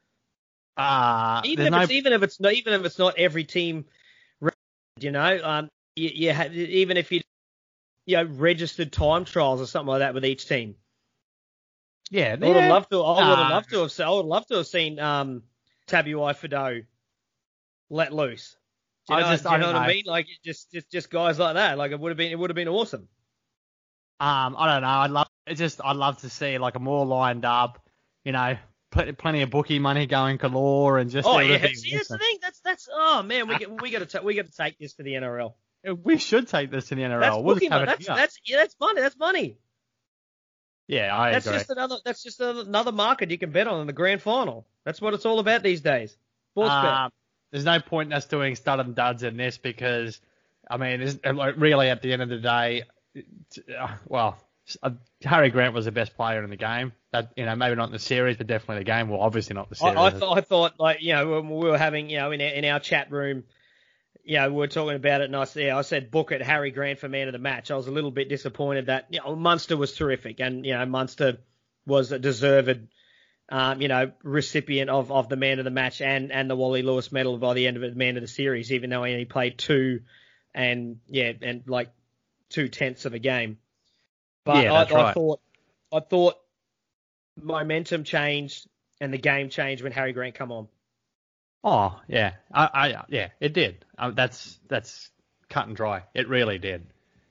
S2: Uh,
S1: Even
S2: there's
S1: if
S2: no,
S1: it's even if it's not even if it's not every team, you know, um, you, you ha- even if you you know registered time trials or something like that with each team.
S2: yeah,
S1: I would have
S2: yeah.
S1: loved to. I would have
S2: Nah.
S1: loved to have. se- I would love to have seen um, Tabuai Fido let loose. Do you
S2: I
S1: know,
S2: just-
S1: do you
S2: I
S1: know
S2: don't
S1: what I
S2: know.
S1: mean? Like just just just guys like that. Like it would have been. It would have been awesome.
S2: Um, I don't know. I'd love, it's just, I'd love to see like a more lined up, you know, pl- plenty of bookie money going galore and just.
S1: Oh
S2: it would
S1: yeah.
S2: be
S1: See, that's the
S2: awesome.
S1: thing. That's that's. Oh man, we get, we got to ta- we got to take this to the N R L.
S2: We should take this to the N R L.
S1: That's
S2: We'll
S1: bookie
S2: just have
S1: money.
S2: it
S1: That's
S2: here.
S1: that's yeah. That's money. That's money.
S2: Yeah, I
S1: That's
S2: agree.
S1: just another. That's just another market you can bet on in the grand final. That's what it's all about these days. Sports bet.
S2: Um, there's no point in us doing stud and duds in this because, I mean, it's, like, really at the end of the day, it's, uh, well, uh, Harry Grant was the best player in the game. That, you know, maybe not in the series, but definitely the game. Well, obviously not the series.
S1: I, I, th- I thought, like, you know, when we were having, you know, in our, in our chat room, you know, we were talking about it, and I said, yeah, I said book it, Harry Grant for man of the match. I was a little bit disappointed that, you know, Munster was terrific, and, you know, Munster was a deserved, um, you know, recipient of, of the man of the match and, and the Wally Lewis medal by the end of it, man of the series, even though he only played two and, yeah, and like two tenths of a game. But
S2: Yeah,
S1: I,
S2: that's
S1: I
S2: right.
S1: thought, I thought momentum changed and the game changed when Harry Grant come on.
S2: Oh yeah, I, I yeah, it did. Uh, that's that's cut and dry. It really did.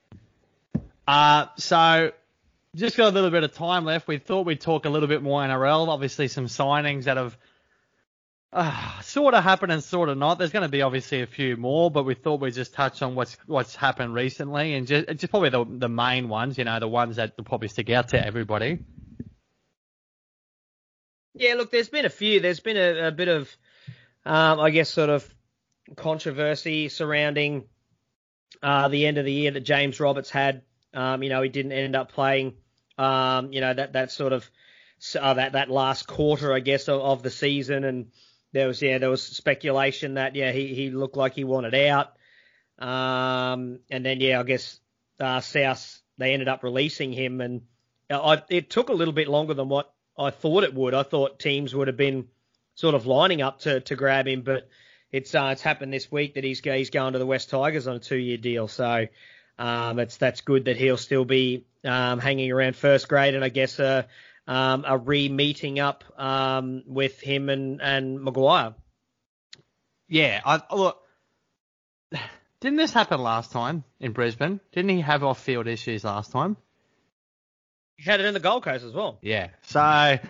S2: Uh so just got a little bit of time left. We thought we'd talk a little bit more N R L. Obviously, some signings that have uh, sort of happened and sort of not. There's going to be obviously a few more, but we thought we'd just touch on what's what's happened recently and just just probably the the main ones. You know, the ones that will probably stick out to everybody.
S1: Yeah, look, there's been a few. There's been a, a bit of, um, I guess, sort of controversy surrounding uh, the end of the year that James Roberts had. Um, you know, he didn't end up playing. Um, you know, that that sort of uh, that that last quarter, I guess, of, of the season, and there was yeah there was speculation that yeah he he looked like he wanted out. Um, and then yeah I guess uh, South they ended up releasing him, and I, it took a little bit longer than what I thought it would. I thought teams would have been sort of lining up to, to grab him, but it's uh, it's happened this week that he's he's going to the West Tigers on a two-year deal. So um, it's that's good that he'll still be um, hanging around first grade, and I guess a um, a re-meeting up um, with him and and Maguire.
S2: Yeah, I look. Didn't this happen last time in Brisbane? Didn't he have off-field issues last time?
S1: He had it in the Gold Coast as well.
S2: Yeah. So I,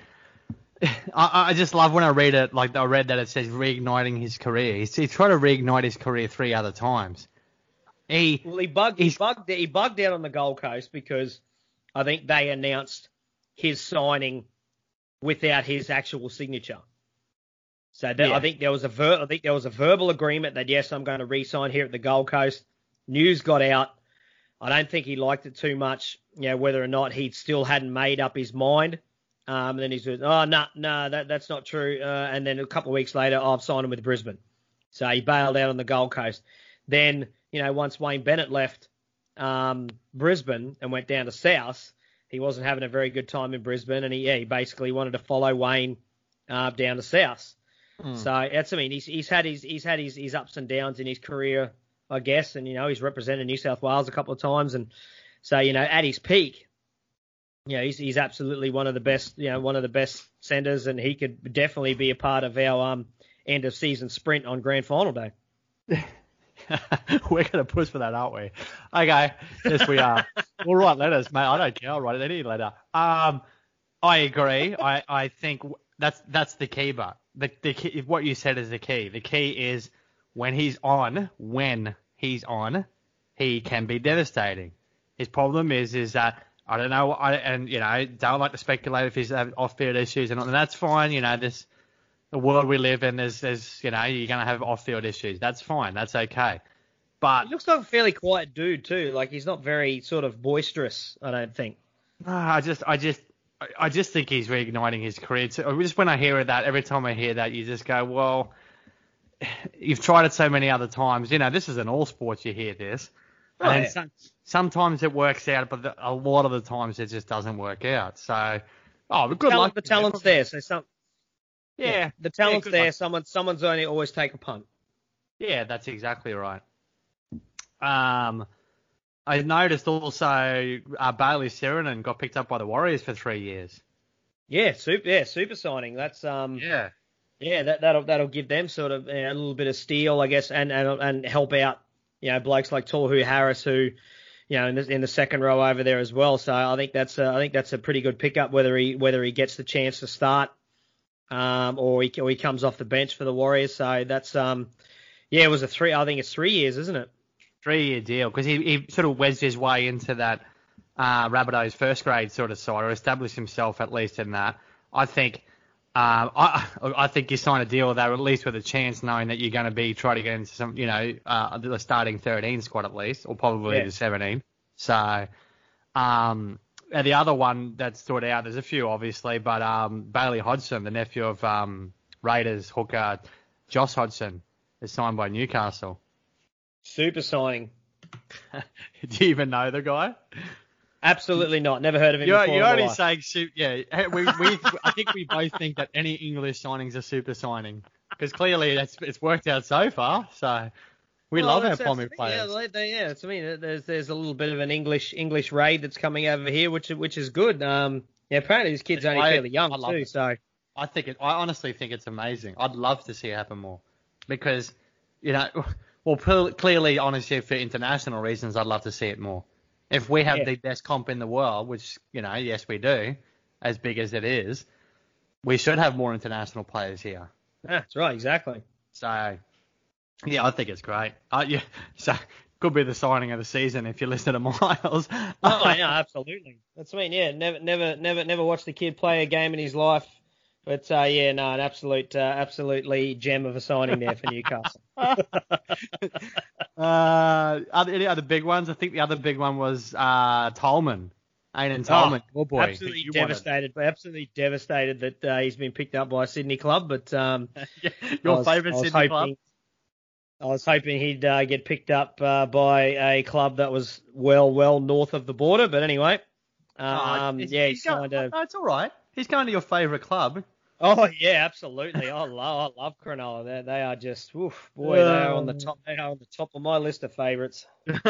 S2: I just love when I read it, like I read that it says reigniting his career. He's, he tried to reignite his career three other times. He
S1: well, he bugged, he bugged, he bugged out on the Gold Coast because I think they announced his signing without his actual signature. So there, yeah. I think there was a ver- I think there was a verbal agreement that yes, I'm going to re-sign here at the Gold Coast. News got out. I don't think he liked it too much. You know, whether or not he still hadn't made up his mind. Um, and then he said, "Oh no, no, that that's not true." Uh, and then a couple of weeks later, oh, I've signed him with Brisbane. So he bailed out on the Gold Coast. Then you know, once Wayne Bennett left um, Brisbane and went down to South, he wasn't having a very good time in Brisbane, and he yeah, he basically wanted to follow Wayne uh, down to South. Mm. So that's I mean he's he's had his he's had his, his ups and downs in his career, I guess, and you know he's represented New South Wales a couple of times, and so you know at his peak, you know he's he's absolutely one of the best you know one of the best centers, and he could definitely be a part of our um end of season sprint on grand final day.
S2: We're gonna push for that, aren't we? Okay, yes we are. We'll write letters, mate. I don't care. I'll write any letter. Um, I agree. I I think that's that's the key, but. The, the key, what you said is the key. The key is when he's on, when he's on, he can be devastating. His problem is, is that I don't know, I, and you know, don't like to speculate if he's having off-field issues, and, and that's fine. You know, this the world we live in. There's, there's, you know, you're gonna have off-field issues. That's fine. That's okay. But
S1: he looks like a fairly quiet dude too. Like he's not very sort of boisterous. I don't think.
S2: No, I just, I just. I just think he's reigniting his career. So just when I hear that, every time I hear that, you just go, well, you've tried it so many other times. You know, this is in all sports you hear this. Oh, and yeah. some, sometimes it works out, but the, a lot of the times it just doesn't work out. So, oh, but good
S1: Talent,
S2: luck.
S1: The talent's there. So some,
S2: yeah, yeah,
S1: the talent's
S2: yeah,
S1: there.
S2: luck.
S1: Someone, someone's only always take a punt.
S2: Yeah, that's exactly right. Um, I noticed also uh, Bailey Sirenen got picked up by the Warriors for three years.
S1: Yeah, super. Yeah, super signing. That's um.
S2: Yeah.
S1: Yeah, that that'll that'll give them sort of you know, a little bit of steel, I guess, and and and help out you know blokes like Tohu Harris who, you know, in the in the second row over there as well. So I think that's a, I think that's a pretty good pickup. Whether he whether he gets the chance to start, um, or he or he comes off the bench for the Warriors. So that's um, yeah, it was a three. I think it's three years, isn't it?
S2: Three-year deal, because he, he sort of wedged his way into that uh, Rabbitohs first grade sort of side, or established himself at least in that. I think um, I I think you sign a deal there at least with a chance, knowing that you're going to be trying to get into some, you know, uh, the starting thirteen squad at least, or probably yeah. the seventeen. So, um, and the other one that stood out, there's a few obviously, but um, Bailey Hodgson, the nephew of um, Raiders hooker Josh Hodgson, is signed by Newcastle.
S1: Super signing.
S2: Do you even know the guy?
S1: Absolutely not. Never heard of him
S2: you're,
S1: before.
S2: You're only saying, yeah. We, we, I think we both think that any English signing's a super signing, because clearly it's, it's worked out so far. So we
S1: well,
S2: love our Pommy players.
S1: Yeah, they, yeah, it's, I mean, there's there's a little bit of an English English raid that's coming over here, which which is good. Um, yeah, apparently this kid's only I, fairly young too. It. So
S2: I think it. I honestly think it's amazing. I'd love to see it happen more, because you know. Well, clearly, honestly, for international reasons, I'd love to see it more. If we have yeah. the best comp in the world, which, you know, yes, we do, as big as it is, we should have more international players here.
S1: Yeah, that's right, exactly.
S2: So, yeah, I think it's great. Uh, yeah, so could be the signing of the season if you listen to Miles.
S1: Oh, yeah, absolutely. That's I mean, yeah, never, never, never, never watched the kid play a game in his life. But uh, yeah, no, an absolute, uh, absolutely gem of a signing there for Newcastle.
S2: uh, other, any other big ones? I think the other big one was uh, Tolman. Aiden Tolman,
S1: oh,
S2: oh boy.
S1: Absolutely devastated, wanted. absolutely devastated that uh, he's been picked up by a Sydney club. But um,
S2: your favourite Sydney
S1: hoping,
S2: club?
S1: I was hoping he'd uh, get picked up uh, by a club that was well, well north of the border. But anyway, um, oh, yeah, he's signed a...
S2: No, it's all right. He's going to your favourite club.
S1: Oh yeah, absolutely. I love, I love Cronulla. They, they are just, oof, boy, um, they are on the top. They are on the top of my list of favourites.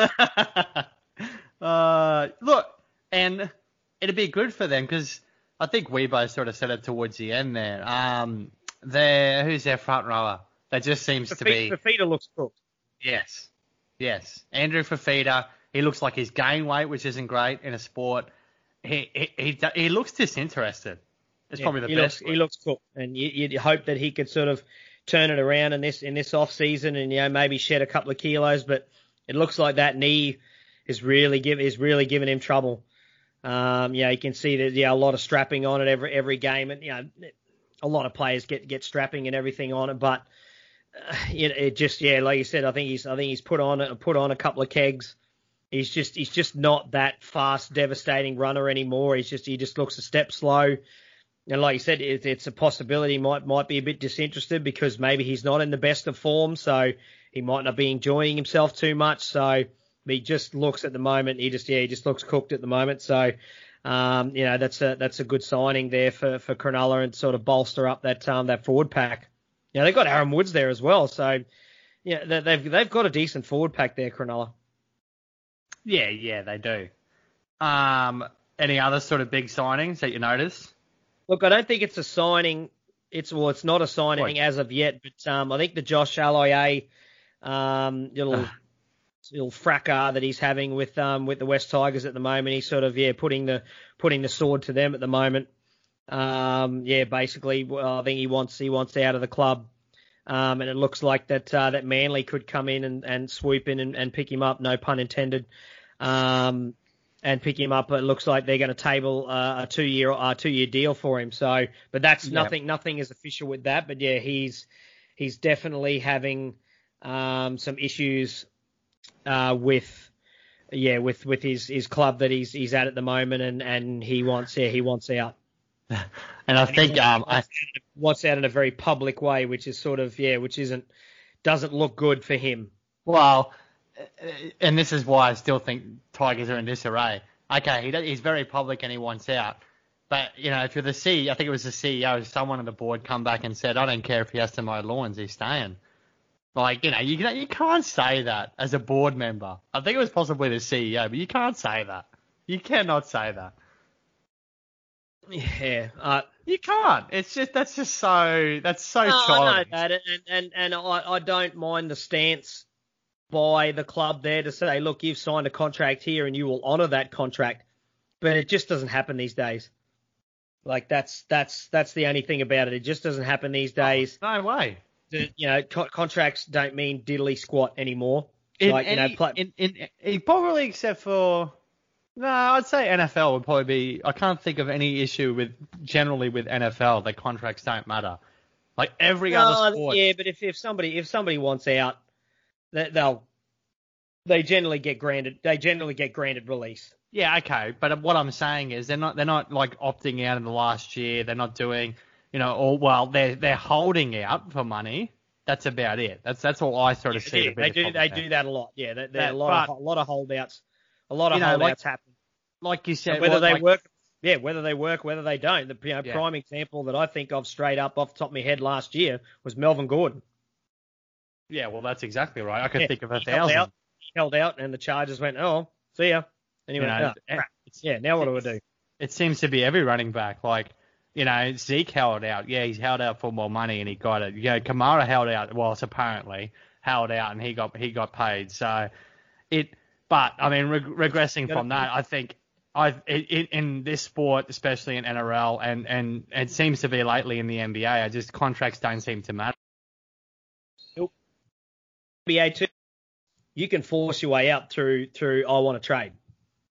S2: uh, look, and it'd be good for them because I think we both sort of said it towards the end there. Um, they who's their front rower? That just seems
S1: Fafita,
S2: to be.
S1: Fafita looks cooked.
S2: Yes, yes. Andrew Fafita. He looks like he's gained weight, which isn't great in a sport. He he he, he looks disinterested. It's yeah, probably the
S1: he
S2: best.
S1: Looks, he looks cool, and you, you'd hope that he could sort of turn it around in this in this off season, and you know maybe shed a couple of kilos. But it looks like that knee is really give is really giving him trouble. Um, yeah, you can see that yeah a lot of strapping on it every every game, and you know a lot of players get get strapping and everything on it, but uh, it, it just yeah like you said, I think he's I think he's put on put on a couple of kegs. He's just he's just not that fast, devastating runner anymore. He's just he just looks a step slow. And like you said, it, it's a possibility he might might be a bit disinterested because maybe he's not in the best of form, so he might not be enjoying himself too much. So he just looks at the moment, he just yeah, he just looks cooked at the moment. So um, you know, that's a that's a good signing there for, for Cronulla and sort of bolster up that um that forward pack. Yeah, they've got Aaron Woods there as well, so yeah, they, they've they've got a decent forward pack there, Cronulla.
S2: Yeah, yeah, they do. Um, any other sort of big signings that you notice?
S1: Look, I don't think it's a signing. It's well, it's not a signing Wait. as of yet. But um, I think the Josh Aloiai um, little little fracas that he's having with um with the West Tigers at the moment, he's sort of yeah putting the putting the sword to them at the moment. Um, yeah, basically, well, I think he wants he wants out of the club. Um, and it looks like that uh, that Manly could come in and, and swoop in and, and pick him up, no pun intended. Um, and pick him up. It looks like they're going to table uh, a two-year uh, two-year deal for him. So, but that's yep. nothing. Nothing is official with that. But yeah, he's he's definitely having um, some issues uh, with yeah with, with his, his club that he's he's at at the moment, and, and he wants yeah he wants out.
S2: And I and think
S1: wants,
S2: um
S1: wants, I wants out in a very public way, which is sort of yeah, which isn't doesn't look good for him.
S2: Well. And this is why I still think Tigers are in disarray. Okay, he, he's very public and he wants out. But, you know, if you're the C E O, I think it was the C E O, someone on the board come back and said, I don't care if he has to mow lawns, he's staying. Like, you know, you, you can't say that as a board member. I think it was possibly the C E O, but you can't say that. You cannot say that.
S1: Yeah. Uh,
S2: you can't. It's just, that's just so, that's so
S1: no,
S2: childish.
S1: I know that, and, and, and I, I don't mind the stance by the club there to say, look, you've signed a contract here and you will honour that contract, but it just doesn't happen these days. Like that's that's that's the only thing about it. It just doesn't happen these days.
S2: Oh, no way.
S1: The, you know, co- contracts don't mean diddly squat anymore.
S2: In,
S1: like
S2: any,
S1: you know, play-
S2: in, in, in probably except for no, I'd say N F L would probably be. I can't think of any issue with generally with N F L that contracts don't matter. Like every
S1: no,
S2: other sport.
S1: Yeah, but if if somebody if somebody wants out. They'll they generally get granted they generally get granted release.
S2: Yeah, okay, but what I'm saying is they're not they're not like opting out in the last year. They're not doing you know or well they're they're holding out for money. That's about it. That's that's all I sort of
S1: yeah,
S2: see.
S1: Yeah, they do they do that a lot. Yeah, there are a lot
S2: but,
S1: of a lot of holdouts. A lot of
S2: you know,
S1: holdouts
S2: like,
S1: happen.
S2: Like you said,
S1: and whether
S2: well,
S1: they
S2: like,
S1: work. Yeah, whether they work, whether they don't. The you know,
S2: yeah.
S1: prime example that I think of straight up off the top of my head last year was Melvin Gordon.
S2: Yeah, well, that's exactly right. I could
S1: yeah,
S2: think of a
S1: he
S2: thousand.
S1: Held out, he held out, and the Chargers went, oh, see ya. Anyway,
S2: you know,
S1: oh, yeah, now what do we do?
S2: It seems to be every running back. Like, you know, Zeke held out. Yeah, he's held out for more money, and he got it. You know, Kamara held out. Well, it's apparently held out, and he got he got paid. So it. But I mean, reg- regressing from that, I think I it, it, in this sport, especially in N R L, and and it seems to be lately in the N B A, I just contracts don't seem to matter.
S1: N B A too, you can force your way out through through I want to trade.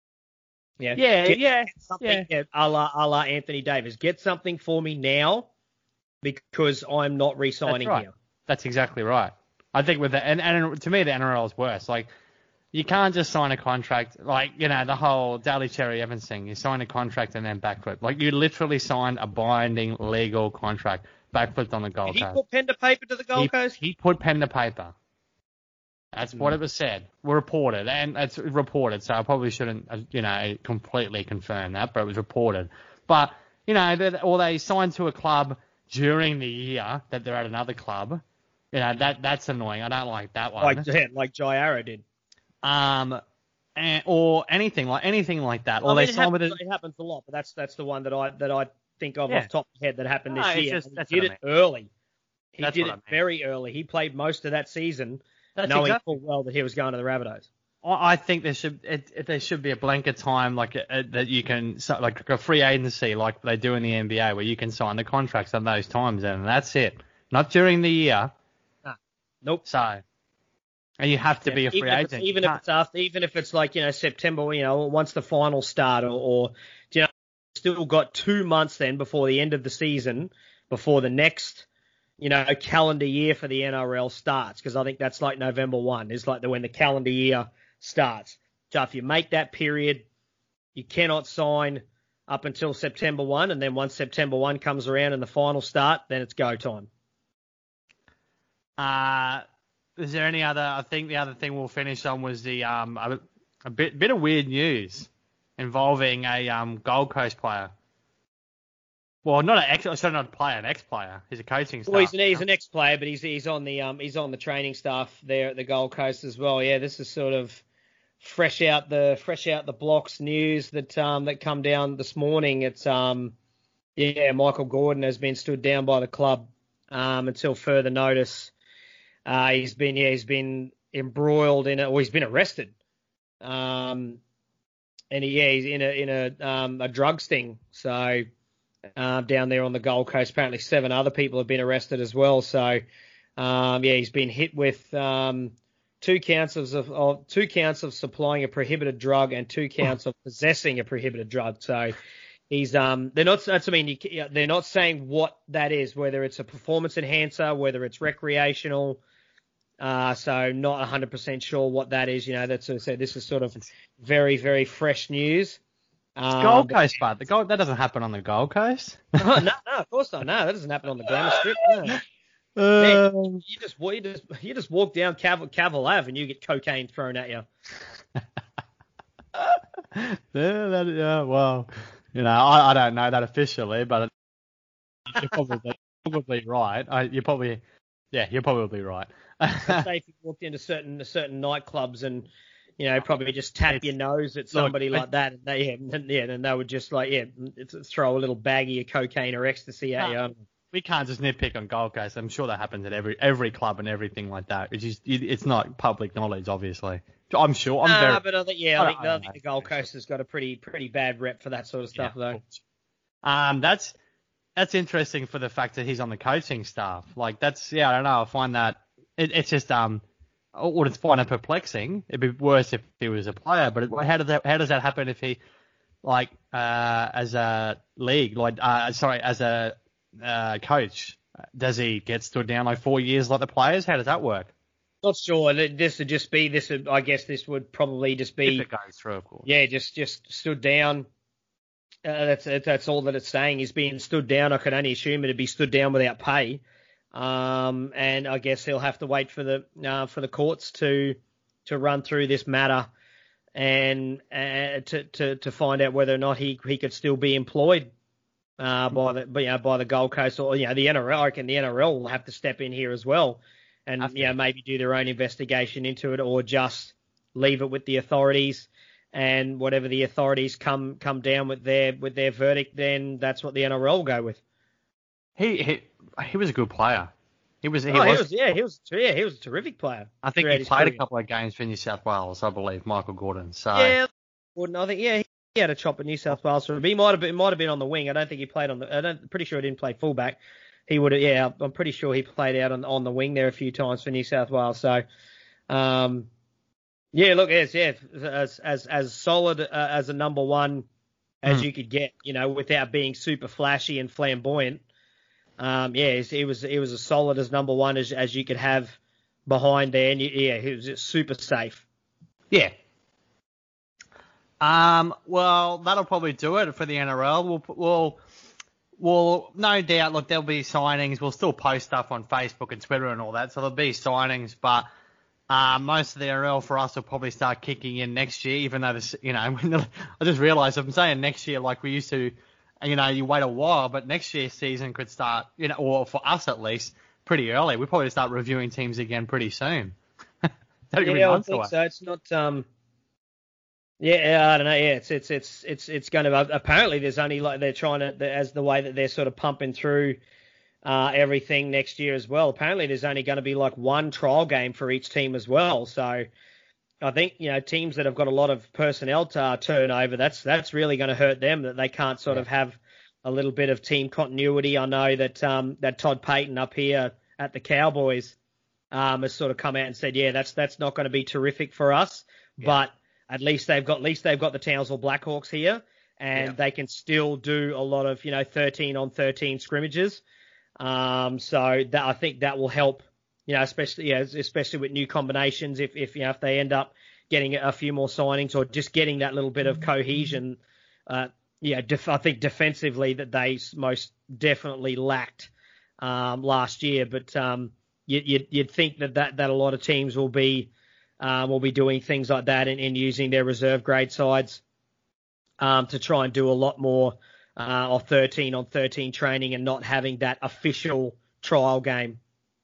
S1: Yeah,
S2: yeah,
S1: get,
S2: yeah,
S1: get something, yeah. A la, a la Anthony Davis. Get something for me now, because I'm not re-signing
S2: That's right.
S1: here.
S2: That's exactly right. I think with the and, and to me the N R L is worse. Like you can't just sign a contract like you know the whole Daly Cherry Evans thing. You sign a contract and then backflip. Like you literally signed a binding legal contract, backflipped on the Gold
S1: Did he
S2: Coast.
S1: put pen to paper to the Gold
S2: he,
S1: Coast?
S2: He put pen to paper. That's
S1: Mm.
S2: what it was said. Reported, and it's reported. So I probably shouldn't, uh, you know, completely confirm that, but it was reported. But you know, that or they signed to a club during the year that they're at another club. You know, that that's annoying. I don't like that one.
S1: Like yeah, like Jai Arrow did.
S2: Um, and, or anything like anything like that. Or
S1: I mean,
S2: they
S1: it,
S2: signed with
S1: happens,
S2: it.
S1: it happens a lot, but that's that's the one that I that I think of
S2: Yeah.
S1: off the top of my head that happened
S2: No,
S1: this
S2: it's
S1: year.
S2: just-
S1: And
S2: that's
S1: he did
S2: what
S1: it early. He
S2: That's
S1: did
S2: what
S1: it
S2: I mean.
S1: very early. He played most of that season,
S2: That's
S1: knowing
S2: exactly.
S1: full well that he was going to the Rabbitohs.
S2: I I think there should it, it, there should be a blanket time like uh, that you can so- like a free agency like they do in the N B A where you can sign the contracts at those times and that's it. Not during the year.
S1: Nah. Nope.
S2: So, and you have to
S1: Yeah,
S2: be a free
S1: even if
S2: agent.
S1: it's,
S2: You
S1: even if
S2: can't-
S1: it's after, even if it's like you know September, you know, once the finals start, or, or you know, still got two months then before the end of the season, before the next, you know, calendar year for the N R L starts, because I think that's like November first is like the when the calendar year starts. So if you make that period, you cannot sign up until September first, and then once September first comes around and the finals start, then it's go time.
S2: Uh, is there any other? I think the other thing we'll finish on was the um a, a bit bit of weird news involving a um Gold Coast player. Well, not an ex, sorry, not a player, an ex-player. He's a coaching staff.
S1: Well, he's an, he's an ex-player, but he's he's on the um he's on the training staff there at the Gold Coast as well. Yeah, this is sort of fresh out the fresh out the blocks news that um that come down this morning. It's um yeah, Michael Gordon has been stood down by the club um until further notice. Uh, he's been yeah he's been embroiled in it, or he's been arrested. Um, and he, yeah he's in a in a um a drug sting. So. Uh, down there on the Gold Coast. Apparently seven other people have been arrested as well. So, um, yeah, he's been hit with um, two counts of, of two counts of supplying a prohibited drug and two counts of possessing a prohibited drug. So, he's um, they're not. That's I mean, you, they're not saying what that is, whether it's a performance enhancer, whether it's recreational. Uh, so not one hundred percent sure what that is. You know, that's so this is sort of very very fresh news.
S2: Um, Gold Coast, but the Gold that doesn't happen on the Gold Coast.
S1: no, no, no, of course not. No, that doesn't happen on the Glamour Strip. No.
S2: Uh,
S1: Man, you just you just you just walk down Cavill, Cavill Ave and you get cocaine thrown at you.
S2: yeah, that, yeah, well, you know, I, I don't know that officially, but you're probably probably right. I, you're probably, yeah, you're probably right.
S1: I'd say if you walked into certain certain nightclubs and you know, probably just tap it's, your nose at somebody look, like that, and they, yeah, and, yeah, and they would just like, yeah, it's, throw a little baggie of cocaine or ecstasy at no, you.
S2: We can't just nitpick on Gold Coast. I'm sure that happens at every every club and everything like that. It's just, it's not public knowledge, obviously. I'm sure. I'm
S1: nah,
S2: very.
S1: but I think, yeah, I, I think, I think the Gold Coast has got a pretty pretty bad rep for that sort of stuff, yeah.
S2: though. Um, that's that's interesting for the fact that he's on the coaching staff. Like that's, yeah, I don't know. I find that it, it's just um. Well, it's fine and perplexing. It'd be worse if he was a player, but how does that how does that happen if he, like, uh, as a league, like, uh, sorry, as a uh, coach, does he get stood down like four years like the players? How does that work?
S1: Not sure. This would just be this. Would, I guess this would probably just be.
S2: If it goes through, of course.
S1: Yeah, just just stood down. Uh, that's that's all that it's saying. He's being stood down. I can only assume it'd be stood down without pay. Um, and I guess he'll have to wait for the uh, for the courts to to run through this matter and uh, to, to to find out whether or not he he could still be employed uh, by the you know, by the Gold Coast, or you know the N R L. I reckon the N R L will have to step in here as well, and you know maybe do their own investigation into it, or just leave it with the authorities. And whatever the authorities come come down with their with their verdict, then that's what the N R L will go with.
S2: He he he was a good player. He was. He,
S1: oh,
S2: was,
S1: he was. Yeah, he was. Yeah, he was a terrific player.
S2: I think he played a couple of games for New South Wales, I believe, Michael Gordon. So
S1: yeah, Gordon. I think yeah, he had a chop at New South Wales. For he might have been might have been on the wing. I don't think he played on the. I don't. Pretty sure he didn't play fullback. He would have. Yeah, I'm pretty sure he played out on on the wing there a few times for New South Wales. So, um, yeah, look, yes, yeah, as as as solid uh, as a number one as mm. you could get, you know, without being super flashy and flamboyant. Um, yeah, he he was he was as solid as number one as as you could have behind there, and you, yeah, he was just super safe.
S2: Yeah. Um. Well, that'll probably do it for the N R L. We'll we'll we'll no doubt. Look, there'll be signings. We'll still post stuff on Facebook and Twitter and all that, so there'll be signings, but. Uh, most of the N R L for us will probably start kicking in next year, even though this, you know, I just realised I'm saying next year like we used to, you know, you wait a while, but next year's season could start, you know, or for us at least, pretty early. We'll probably start reviewing teams again pretty soon.
S1: Yeah, I think so. It's not, um, yeah, I don't know. Yeah, it's it's it's it's it's going to. Apparently, there's only like they're trying to, as the way that they're sort of pumping through. Uh, everything next year as well. Apparently, there's only going to be like one trial game for each team as well. So, I think you know teams that have got a lot of personnel to, uh, turnover, that's that's really going to hurt them. That they can't sort yeah. of have a little bit of team continuity. I know that um, that Todd Payton up here at the Cowboys um, has sort of come out and said, yeah, that's that's not going to be terrific for us. Yeah. But at least they've got at least they've got the Townsville Blackhawks here, and yeah. they can still do a lot of you know thirteen on thirteen scrimmages. Um, so that, I think that will help, you know, especially, yeah, especially with new combinations. If, if, you know, if they end up getting a few more signings or just getting that little bit of cohesion, uh, yeah, def- I think defensively that they most definitely lacked, um, last year. But, um, you, you'd, you'd think that, that, that a lot of teams will be, um, will be doing things like that and, and using their reserve grade sides, um, to try and do a lot more. Uh, of thirteen on thirteen training and not having that official trial game.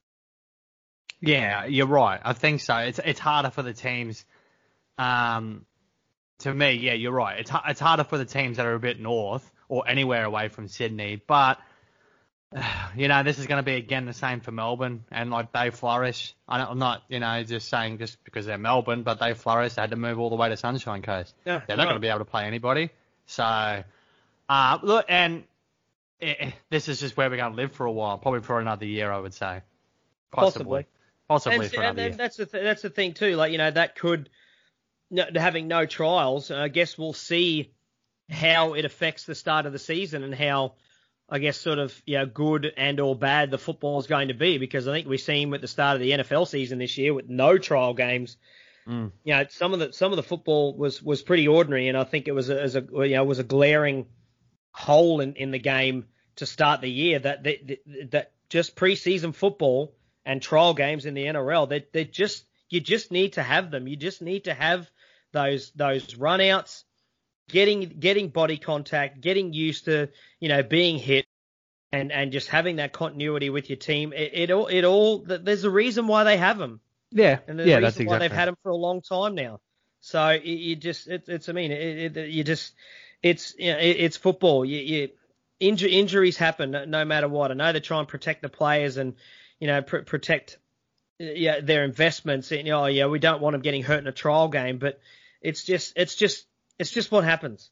S2: Yeah, you're right. I think so. It's it's harder for the teams. Um, to me, yeah, you're right. It's it's harder for the teams that are a bit north or anywhere away from Sydney. But you know, this is going to be again the same for Melbourne, and like they flourish. I'm not, you know, just saying just because they're Melbourne, but they flourish. They had to move all the way to Sunshine Coast. Yeah, they're not right. going to be able to play anybody. So. Uh, look, and it, this is just where we're going to live for a while, probably for another year, I would say. Possibly. Possibly, Possibly
S1: and,
S2: for another
S1: and
S2: year.
S1: That's the, th- that's the thing, too. Like, you know, that could, no, having no trials, I guess we'll see how it affects the start of the season and how, I guess, sort of, you know, good and or bad the football is going to be. Because I think we've seen at the start of the N F L season this year with no trial games, mm. you know, some of the some of the football was, was pretty ordinary, and I think it was a, as a you know was a glaring hole in, in the game to start the year that that, that just preseason football and trial games in the N R L, they they just you just need to have them. You just need to have those those runouts, getting getting body contact, getting used to you know being hit, and, and just having that continuity with your team. It, it all it all there's a reason why they have them.
S2: Yeah,
S1: and there's
S2: yeah,
S1: a reason
S2: that's exactly.
S1: why they've had them for a long time now. So you, you just it, it's I mean it, it, you just. It's you know, it's football. You, you inju- injuries happen no, no matter what. I know they try and protect the players and you know pr- protect yeah their investments. And, you know, yeah, we don't want them getting hurt in a trial game, but it's just it's just it's just what happens.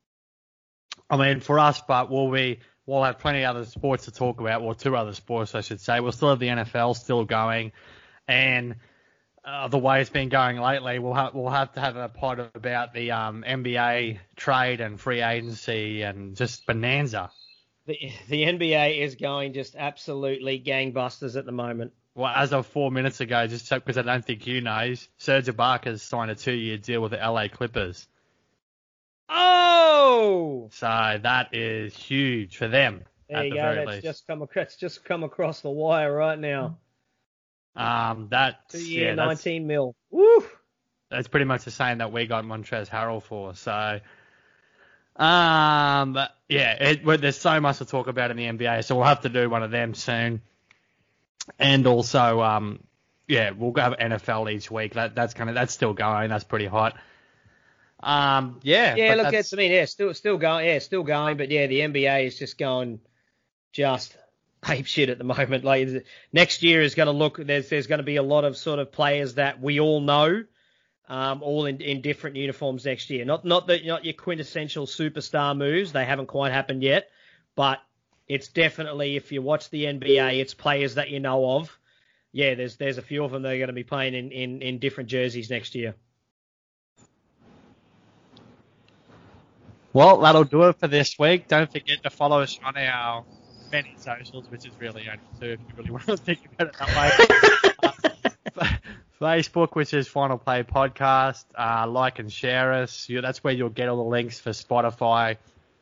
S2: I mean, for us, but we'll be we'll have plenty of other sports to talk about. Well, two other sports, I should say. We'll still have the N F L still going, and. Uh, the way it's been going lately, we'll have we'll have to have a pod about the um, N B A trade and free agency and just bonanza.
S1: The the N B A is going just absolutely gangbusters at the moment.
S2: Well, as of four minutes ago, just because I don't think you know, Serge Ibaka's signed a two-year deal with the L A Clippers.
S1: Oh!
S2: So that is huge for them.
S1: There
S2: at
S1: you
S2: the
S1: go.
S2: Very
S1: That's
S2: least.
S1: just come across just come across the wire right now.
S2: Um, that's
S1: two year,
S2: yeah,
S1: nineteen mil. Woo!
S2: That's pretty much the same that we got Montrezl Harrell for. So, um, but yeah, it, well, there's so much to talk about in the N B A, so we'll have to do one of them soon. And also, um, yeah, we'll have N F L each week. That that's kind of that's still going. That's pretty hot. Um, yeah.
S1: Yeah, look, it's I mean, yeah, still still going. Yeah, still going. But yeah, the N B A is just going just. Ape shit at the moment. Like next year is going to look. There's there's going to be a lot of sort of players that we all know, um, all in, in different uniforms next year. Not not the not your quintessential superstar moves. They haven't quite happened yet, but it's definitely if you watch the N B A, it's players that you know of. Yeah, there's there's a few of them that are going to be playing in, in, in different jerseys next year.
S2: Well, that'll do it for this week. Don't forget to follow us on our many socials, which is really only two if you really want to think about it that way. uh, Facebook, which is Final Play Podcast. Uh, like and share us. You, that's where you'll get all the links for Spotify,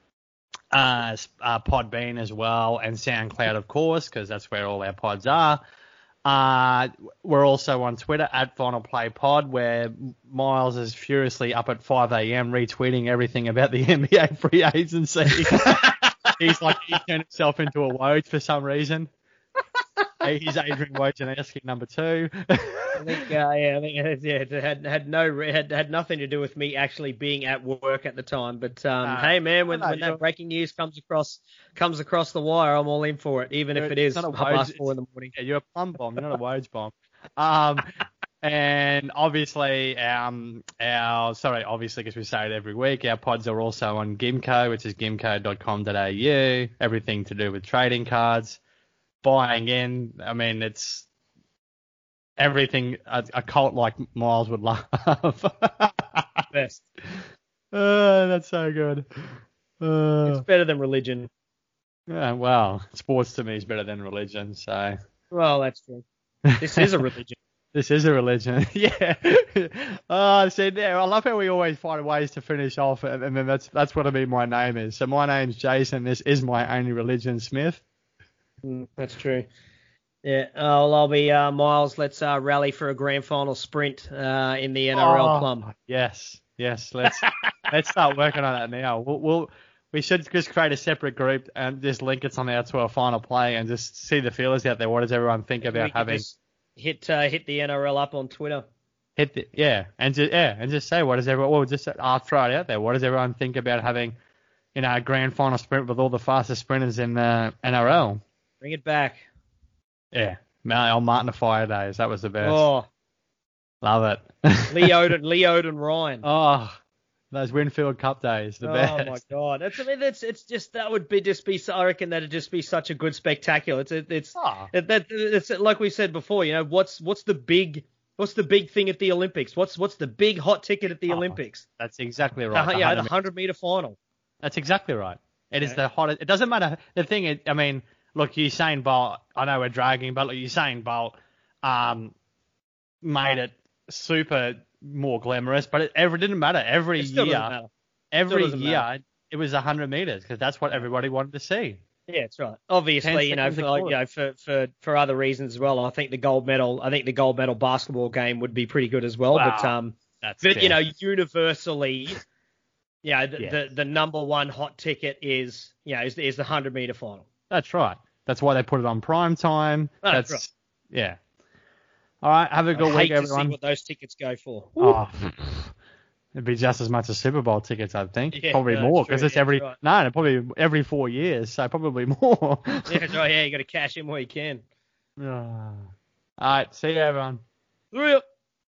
S2: uh, uh, Podbean as well, and SoundCloud, of course, because that's where all our pods are. Uh, we're also on Twitter at Final Play Pod, where Miles is furiously up at five a.m. retweeting everything about the N B A free agency. He's like, he turned himself into a Woj for some reason. He's Adrian Wojnarowski number two.
S1: I think, uh, yeah, I think it, yeah, it had had no had had nothing to do with me actually being at work at the time. But um, uh, hey, man, when, when that breaking news comes across comes across the wire, I'm all in for it, even if it is half past four in the morning.
S2: Yeah, you're a plum bomb, you're not a Woj bomb. Um, and obviously, um, our sorry, obviously, because we say it every week, our pods are also on Gimco, which is gimco dot com dot a u. Everything to do with trading cards, buying in. I mean, it's everything a, a cult like Miles would love.
S1: Best.
S2: Oh, that's so good. Uh,
S1: it's better than religion.
S2: Yeah, well, sports to me is better than religion, so.
S1: Well, that's true. This is a religion.
S2: This is a religion, yeah. Oh, see, yeah, I love how we always find ways to finish off, and, and then that's that's what I mean. My name is. So my name's Jason. This is my only religion, Smith.
S1: Mm, that's true. Yeah. Uh, well, I'll be uh, Miles. Let's uh, rally for a grand final sprint uh, in the N R L
S2: oh,
S1: Plum.
S2: Yes, yes. Let's let's start working on that now. We'll, we'll we should just create a separate group and just link it somehow to a final play and just see the feelers out there. What does everyone think
S1: Maybe
S2: about having?
S1: Just... Hit uh, hit the N R L up on Twitter.
S2: Hit the, yeah, and just yeah, and just say what does everyone? Well, just I'll throw it out there. What does everyone think about having, you know, a grand final sprint with all the fastest sprinters in the N R L?
S1: Bring it back.
S2: Yeah, Al Martinify days. That was the best.
S1: Oh,
S2: love it.
S1: Lee Oden, Lee Oden, Ryan.
S2: Oh, those Winfield Cup days. The
S1: oh
S2: best.
S1: Oh my God, that's I mean, it's it's just that would be just be. I reckon that'd just be such a good spectacular. It's it, it's
S2: oh.
S1: it, that it's like we said before. You know, what's what's the big what's the big thing at the Olympics? What's what's the big hot ticket at the
S2: oh,
S1: Olympics?
S2: That's exactly right.
S1: Uh, yeah, the hundred meter final.
S2: That's exactly right. It
S1: okay.
S2: is the hottest. It doesn't matter. The thing is, I mean, look, Usain Bolt. I know we're dragging, but look, Usain Bolt um made it super more glamorous, but it ever didn't matter. Every
S1: it still
S2: year.
S1: Doesn't matter.
S2: Every year,
S1: matter.
S2: It was one hundred meters because that's what everybody wanted to see.
S1: Yeah, that's right. Obviously, you know, for, like, you know, for, for, for other reasons as well. I think the gold medal, I think the gold medal basketball game would be pretty good as well.
S2: Wow,
S1: but um,
S2: that's
S1: but
S2: fair.
S1: you know, universally, you know, the,
S2: yeah.
S1: the the number one hot ticket is you know is, is the hundred meter final.
S2: That's right. That's why they put it on prime time.
S1: Oh,
S2: that's,
S1: that's right.
S2: Yeah. All right. Have a good
S1: I
S2: week,
S1: hate
S2: everyone.
S1: To see what those tickets go for.
S2: Oh, it'd be just as much as Super Bowl tickets, I think.
S1: Yeah,
S2: probably
S1: no,
S2: more
S1: it's
S2: because
S1: true.
S2: it's
S1: Yeah,
S2: every
S1: right.
S2: no, probably every four years, so probably more.
S1: Yeah, that's right. Yeah, you got to cash in where you can.
S2: All right. See you, everyone.
S1: Real.